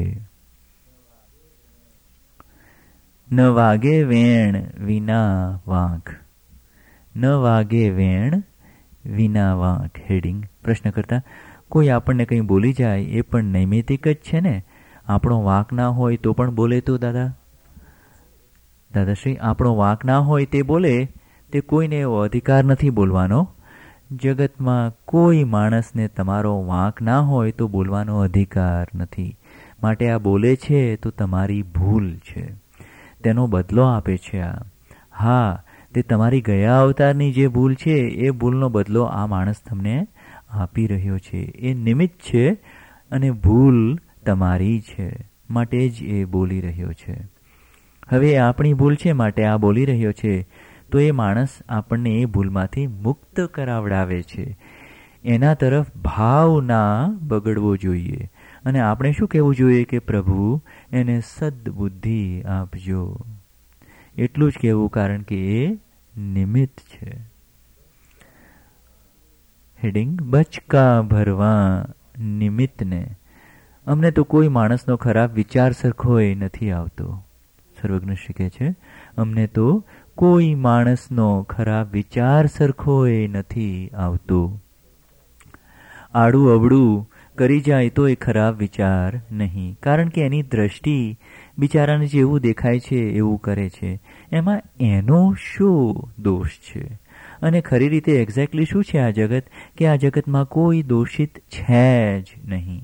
S1: ન વાગે વેણ વિના વાંક. ન વાગે વેણ વિના વાંક. હેડિંગ. પ્રશ્ન કરતા, કોઈ આપણને કંઈ બોલી જાય એ પણ નૈમિતિક જ છે ને? આપણો વાંક ના હોય તો પણ બોલે તો દાદા? દાદાશ્રી, આપણો વાંક ના હોય તે બોલે, તે કોઈને એવો અધિકાર નથી બોલવાનો. જગતમાં કોઈ માણસને તમારો વાંક ના હોય તો બોલવાનો અધિકાર નથી. માટે આ બોલે છે તો તમારી ભૂલ છે, તેનો બદલો આપે છે. હા, તે તમારી ગયા અવતારની જે ભૂલ છે એ ભૂલનો બદલો આ માણસ તમને આપી રહ્યો છે. એ નિમિત્ત છે અને ભૂલ તમારી છે, માટે જ એ બોલી રહ્યો છે. હવે આપણી ભૂલ છે માટે આ બોલી રહ્યો છે, તો એ માણસ આપણને એ ભૂલમાંથી મુક્ત કરાવડાવે છે. એના તરફ ભાવ ના બગડવો જોઈએ. અને આપણે શું કહેવું જોઈએ? કે પ્રભુ એને સદબુદ્ધિ આપજો. એટલું જ કહેવું, કારણ કે એ નિમિત્ત છે. હેડિંગ. બચકા ભરવા નિમિત્તને. અમને તો કોઈ માણસનો ખરાબ વિચાર સરખોય નથી આવતો. સર્વજ્ઞ શીખે છે, અમને તો કોઈ માણસનો ખરાબ વિચાર સરખોય નથી આવતો. આડું અવડું કરી જાય તો એ ખરાબ વિચાર નહીં, કારણ કે એની દ્રષ્ટિ બિચારાને જેવું દેખાય છે એવું કરે છે. એમાં એનો શું દોષ છે? અને ખરી રીતે એક્ઝેક્ટલી શું છે આ જગત? કે આ જગતમાં કોઈ દોષિત છે જ નહીં.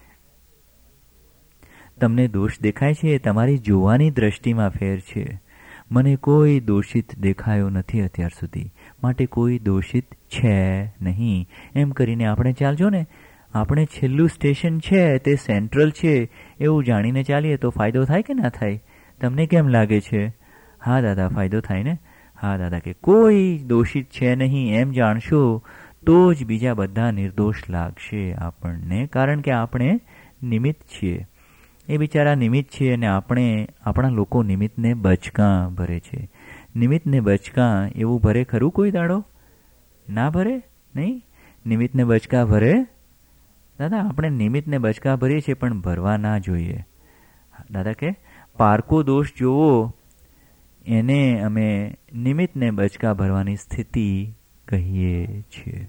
S1: તમને દોષ દેખાય છે એ તમારી જોવાની દ્રષ્ટિમાં ફેર છે. મને કોઈ દોષિત દેખાયો નથી અત્યાર સુધી, માટે કોઈ દોષિત છે નહીં એમ કરીને આપણે ચાલજો ને. આપણે છેલ્લું સ્ટેશન છે તે સેન્ટ્રલ છે એવું જાણીને ચાલીએ તો ફાયદો થાય કે ના થાય? તમને કેમ લાગે છે? હા દાદા, ફાયદો થાય ને. હા દાદા કે કોઈ દોષિત છે નહીં એમ જાણશો તો જ બીજા બધા નિર્દોષ લાગશે આપણને, કારણ કે આપણે નિમિત્ત છીએ. એ બિચારા નિમિત્ત છે અને આપણા લોકો નિમિત્તને બચકાં ભરે છે. નિમિત્તને બચકાં એવું ભરે ખરું કોઈ દાડો? ના ભરે? નહીં? નિમિત્તને બચકાં ભરે? દાદા આપણે નિમિત્તને બચકાં ભરીએ છીએ પણ ભરવા ના જોઈએ. દાદા કે પારકો દોષ જોવો એને અમે નિમિત્તને બચકાં ભરવાની સ્થિતિ કહીએ છીએ.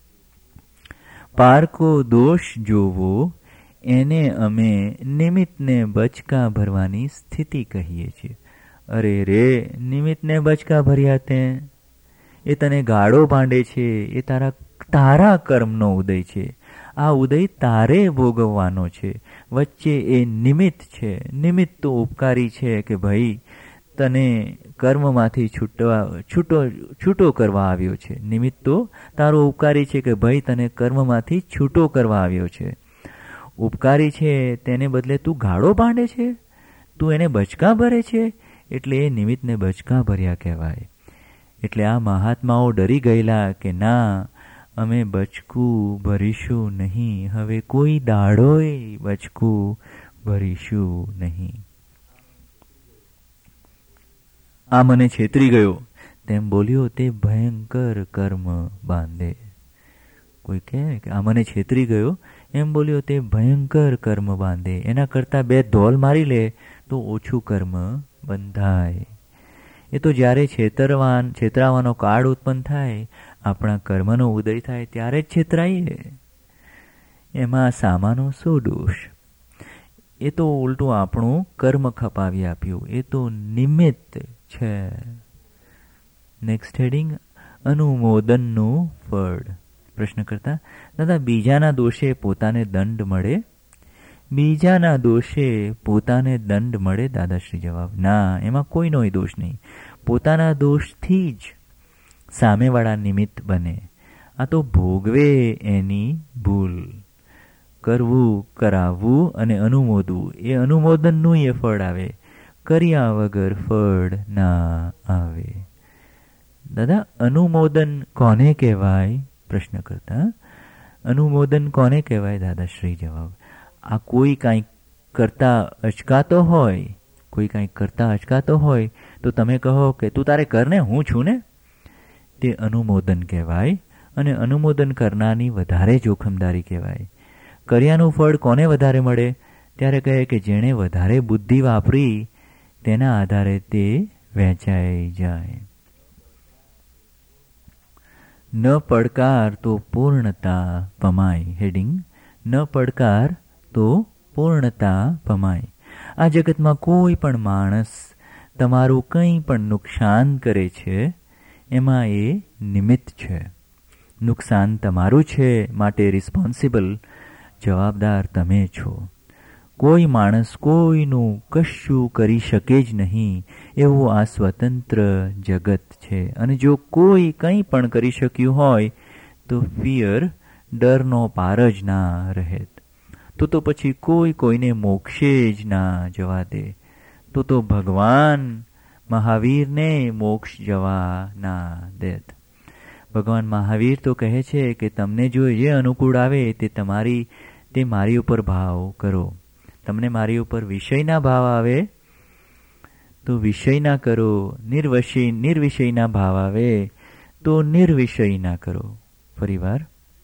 S1: પારકો દોષ જોવો એને અમે નિમિત્તને બચકાં ભરવાની સ્થિતિ કહીએ છીએ. અરે રે, નિમિત્તને બચકાં ભર્યા તે એ તને ગાળો ભાંડે છે. એ તારા કર્મનો ઉદય છે. આ ઉદય તારે ભોગવવાનો છે. વચ્ચે એ નિમિત્ત છે. નિમિત્ત તો ઉપકારી છે કે ભાઈ તને કર્મમાંથી છૂટો કરવા આવ્યો છે. નિમિત્ત તો તારો ઉપકારી છે કે ભાઈ તને કર્મમાંથી છૂટો કરવા આવ્યો છે. ઉપકારી છે તેને બદલે તું ગાળો ભાંડે છે, તું એને બચકાં ભરે છે, એટલે એ નિમિત્તને બચકાં ભર્યા કહેવાય. એટલે આ મહાત્માઓ ડરી ગયેલા કે ના, અમે બચકું ભરીશું નહીં, હવે કોઈ દાડોય બચકું ભરીશું નહીં. આ મને છેતરી ગયો તેમ બોલ્યો તે ભયંકર કર્મ બાંધે. કોઈ કહે કે આ મને છેતરી ગયો એમ બોલ્યો તે ભયંકર કર્મ બાંધે. એના કરતાં 2 ધોલ મારી લે તો ઓછું કર્મ બંધાય. એ તો જ્યારે છેતરાવાનો કાળ ઉત્પન્ન થાય, આપણા કર્મનો ઉદય થાય ત્યારે જ છેતરાઈએ. એમાં સામાનો શું દોષ? એ તો ઉલટું આપણું કર્મ ખપાવી આપ્યું. એ તો નિમિત્ત છે. નેક્સ્ટ હેડિંગ, અનુમોદનનું ફળ. પ્રશ્ન કરતા દાદા બીજાના દોષે પોતાને દંડ મળે? બીજાના દોષે પોતાને દંડ મળે? દાદાશ્રી જવાબ, ના, એમાં કોઈનો દોષ નહીં. પોતાના દોષથી જ સામેવાળા નિમિત્ત બને. આ તો ભોગવે એની ભૂલ. કરવું, કરાવવું અને અનુમોદવું, એ અનુમોદનનું એ ફળ આવે. કર્યા વગર ફળ ના આવે. દાદા અનુમોદન કોને કહેવાય? પ્રશ્ન કરતા અનુમોદન કોને કહેવાય? દાદાશ્રી જવાબ, આ કોઈ કાંઈક કરતા અચકાતો હોય, કોઈ કાંઈક કરતા અચકાતો હોય તો તમે કહો કે તું તારે કર ને, હું છું ને, તે અનુમોદન કહેવાય. અને અનુમોદન કરનારની વધારે જોખમદારી કહેવાય. કર્યાનું ફળ કોને વધારે મળે? ત્યારે કહે કે જેણે વધારે બુદ્ધિ વાપરી તેના આધારે તે વહેંચાઈ જાય. ન પડકાર તો પૂર્ણતા પમાય. હેડિંગ, ન પડકાર તો પૂર્ણતા પમાય. આ જગતમાં કોઈ પણ માણસ તમારું કંઈ પણ નુકસાન કરે છે એમાં એ નિમિત્ત છે. નુકસાન તમારું છે માટે રિસ્પોન્સિબલ, જવાબદાર તમે છો. કોઈ માણસ કોઈનું કશું કરી શકે જ નહીં એવું આ સ્વતંત્ર જગત છે. અને જો કોઈ કંઈ પણ કરી શક્યું હોય તો ફિયર, ડરનો પાર જ ના રહે. તો પછી કોઈ કોઈને મોક્ષે જ ના જવા દે. તો ભગવાન મહાવીરને મોક્ષ જવા ના દેત. ભગવાન મહાવીર તો કહે છે કે તમને જો જે અનુકૂળ આવે તે મારી ઉપર ભાવ કરો. તમને મારી ઉપર વિષયના ભાવ આવે તો વિષયના કરો, નિર્વિષયના ભાવ આવે તો નિર્વિષયના કરો. ફરીવાર,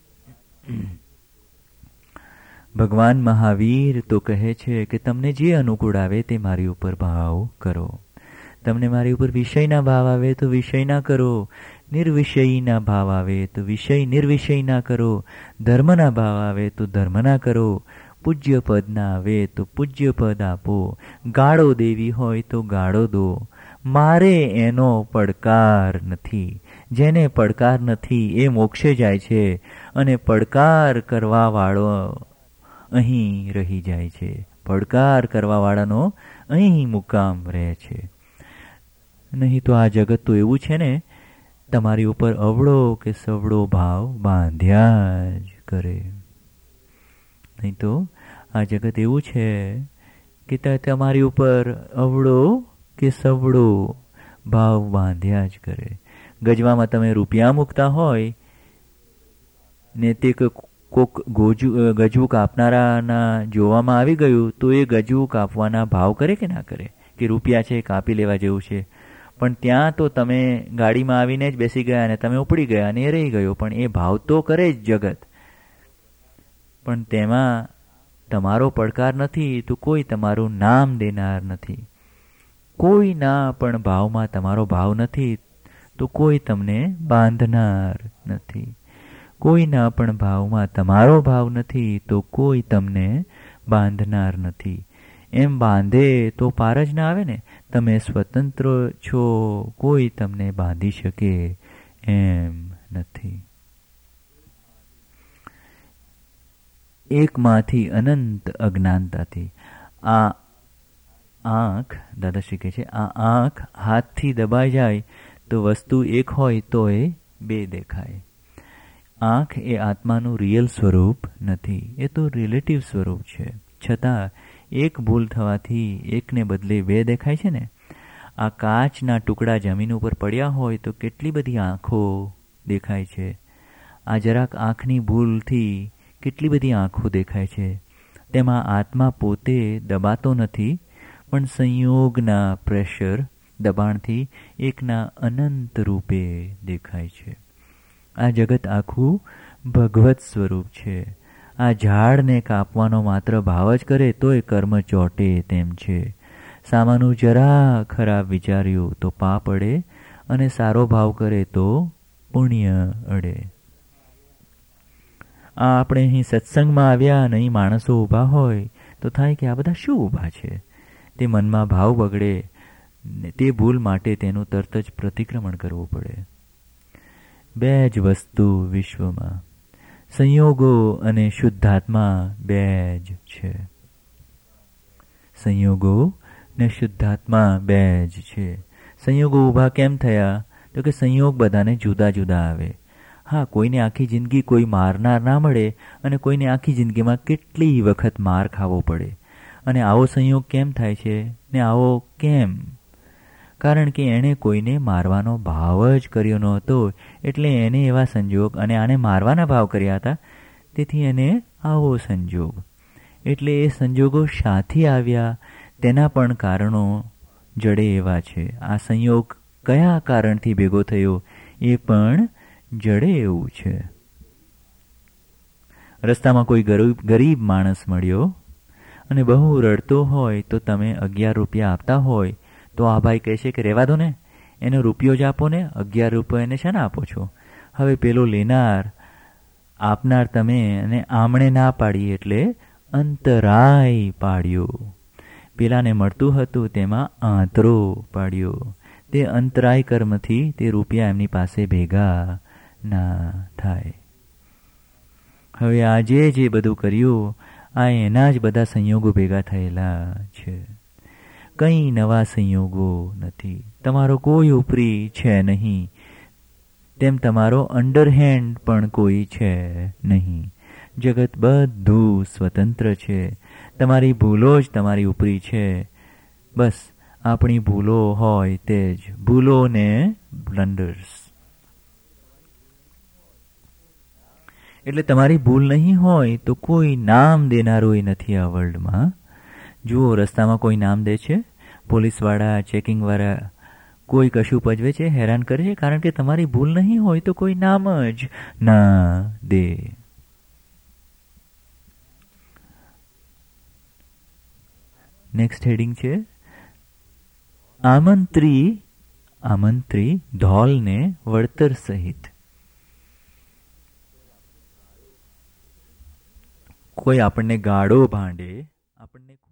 S1: ભગવાન મહાવીર તો કહે છે કે તમને જે અનુકૂળ આવે તે મારી ઉપર ભાવ કરો. તમને મારી ઉપર વિષયના ભાવ આવે તો વિષયના કરો, નિર્વિષયના ભાવ આવે તો નિર્વિષયના કરો, ધર્મના ભાવ આવે તો ધર્મના કરો, પૂજ્ય પદ ના આવે તો પૂજ્ય પદ આપો, ગાળો દેવી હોય તો ગાળો દો. મારે એનો પડકાર નથી. જેને પડકાર નથી એ મોક્ષે જાય છે, અને પડકાર કરવા વાળો અહીં રહી જાય છે. પડકાર કરવા વાળાનો અહીં મુકામ રહે છે. નહીં તો આ જગત તો એવું છે ને, તમારી ઉપર અવળો કે સવળો ભાવ બાંધ્યા જ કરે. નહીં તો આ જગત એવું છે કે તમારી ઉપર અવળો કે સવળો ભાવ બાંધ્યા જ કરે. ગજવામાં તમે રૂપિયા મૂકતા હોય ને તે કોક ગજવું કાપનારાના જોવામાં આવી ગયું તો એ ગજવું કાપવાના ભાવ કરે કે ના કરે, કે રૂપિયા છે કાપી લેવા જેવું છે. પણ ત્યાં તો તમે ગાડીમાં આવીને જ બેસી ગયા અને તમે ઉપડી ગયા અને એ રહી ગયો. પણ એ ભાવ તો કરે જ જગત. પણ તેમાં તમારો પડકાર નથી તો કોઈ તમારું નામ દેનાર નથી. કોઈના પણ ભાવમાં તમારો ભાવ નથી તો કોઈ તમને બાંધનાર નથી. કોઈના પણ ભાવમાં તમારો ભાવ નથી તો કોઈ તમને બાંધનાર નથી. એમ બાંધે તો પાર જ ના આવે ને. તમે સ્વતંત્ર છો, કોઈ તમને બાંધી શકે એમ નથી. એકમાંથી અનંત અજ્ઞાનતાથી આ આંખ, દાદાશ્રી કહે છે, આ આંખ હાથથી દબાઈ જાય તો વસ્તુ એક હોય તો એ બે દેખાય. આંખ એ આત્માનું રિયલ સ્વરૂપ નથી, એ તો રિલેટિવ સ્વરૂપ છે. છતાં એક ભૂલ થવાથી એકને બદલે બે દેખાય છે ને. આ કાચના ટુકડા જમીન ઉપર પડ્યા હોય તો કેટલી બધી આંખો દેખાય છે. આ જરાક આંખની ભૂલથી કેટલી બધી આંખો દેખાય છે. તેમાં આત્મા પોતે દબાતો નથી, પણ સંયોગના પ્રેશર, દબાણથી એકના અનંત રૂપે દેખાય છે. આ જગત આખું ભગવત સ્વરૂપ છે. આ ઝાડને કાપવાનો માત્ર ભાવ જ કરે તોય કર્મ ચોટે તેમ છે. સામાનું જરા ખરાબ વિચાર્યું તો પાપ અડે, અને સારો ભાવ કરે તો પુણ્ય અડે. આ આપણે અહીં સત્સંગમાં આવ્યા અને અહીં માણસો ઊભા હોય તો થાય કે આ બધા શું ઊભા છે. તે મનમાં ભાવ બગડે. તે ભૂલ માટે તેનું તરત જ પ્રતિક્રમણ કરવું પડે. બે જ વસ્તુ વિશ્વમાં, સંયોગો અને શુદ્ધાત્મા બે જ છે. સંયોગો ને શુદ્ધાત્મા બે જ છે. સંયોગો ઊભા કેમ થયા? તો કે સંયોગ બધાને જુદા જુદા આવે. હા, કોઈને આખી જિંદગી કોઈ મારનાર ના મળે, અને કોઈને આખી જિંદગીમાં કેટલી વખત માર ખાવો પડે. અને આવો સંયોગ કેમ થાય છે ને આવો કેમ? કારણ કે એણે કોઈને મારવાનો ભાવ જ કર્યો નહોતો, એટલે એને એવા સંજોગ, અને આને મારવાના ભાવ કર્યા હતા, તેથી એને આવો સંજોગ. એટલે એ સંજોગો શાથી આવ્યા તેના પણ કારણો જડે એવા છે. આ સંયોગ કયા કારણથી ભેગો થયો એ પણ જડે એવું છે. રસ્તામાં કોઈ ગરીબ માણસ મળ્યો અને બહુ રડતો હોય તો તમે 11 રૂપિયા આપતા હોય તો આ ભાઈ કહેશે કે રહેવા દો ને, એનો રૂપિયો જ આપો ને, 11 રૂપિયા એને શાના આપો છો? હવે પેલો લેનાર, આપનાર તમે, અને આમણે ના પાડી એટલે અંતરાય પાડ્યો. પેલાને મળતું હતું તેમાં આંતરો પાડ્યો. તે અંતરાય કર્મથી તે રૂપિયા એમની પાસે ભેગા ના થાય. હવે આજે જે બધું કર્યું આ એના જ બધા સંયોગો ભેગા થયેલા છે. કંઈ નવા સંયોગો નથી. તમારો કોઈ ઉપરી છે નહીં, તેમ તમારો અંડરહેન્ડ પણ કોઈ છે નહીં. જગત બધું સ્વતંત્ર છે. તમારી ભૂલો જ તમારી ઉપરી છે. બસ આપણી ભૂલો હોય તે જ ભૂલો ને બ્લન્ડર્સ. એટલે તમારી ભૂલ નહીં હોય તો કોઈ નામ દેનારું નથી આ વર્લ્ડમાં. જુઓ, રસ્તામાં કોઈ નામ દે છે, પોલીસવાળા, ચેકિંગવાળા, કોઈ કશું પજવે છે, હેરાન કરે છે, કારણ કે તમારી ભૂલ નહીં હોય તો કોઈ નામ જ ના દે. નેક્સ્ટ હેડિંગ છે આમંત્રી ધોલને વળતર સહિત. કોઈ આપણને ગાળો ભાંડે, આપણને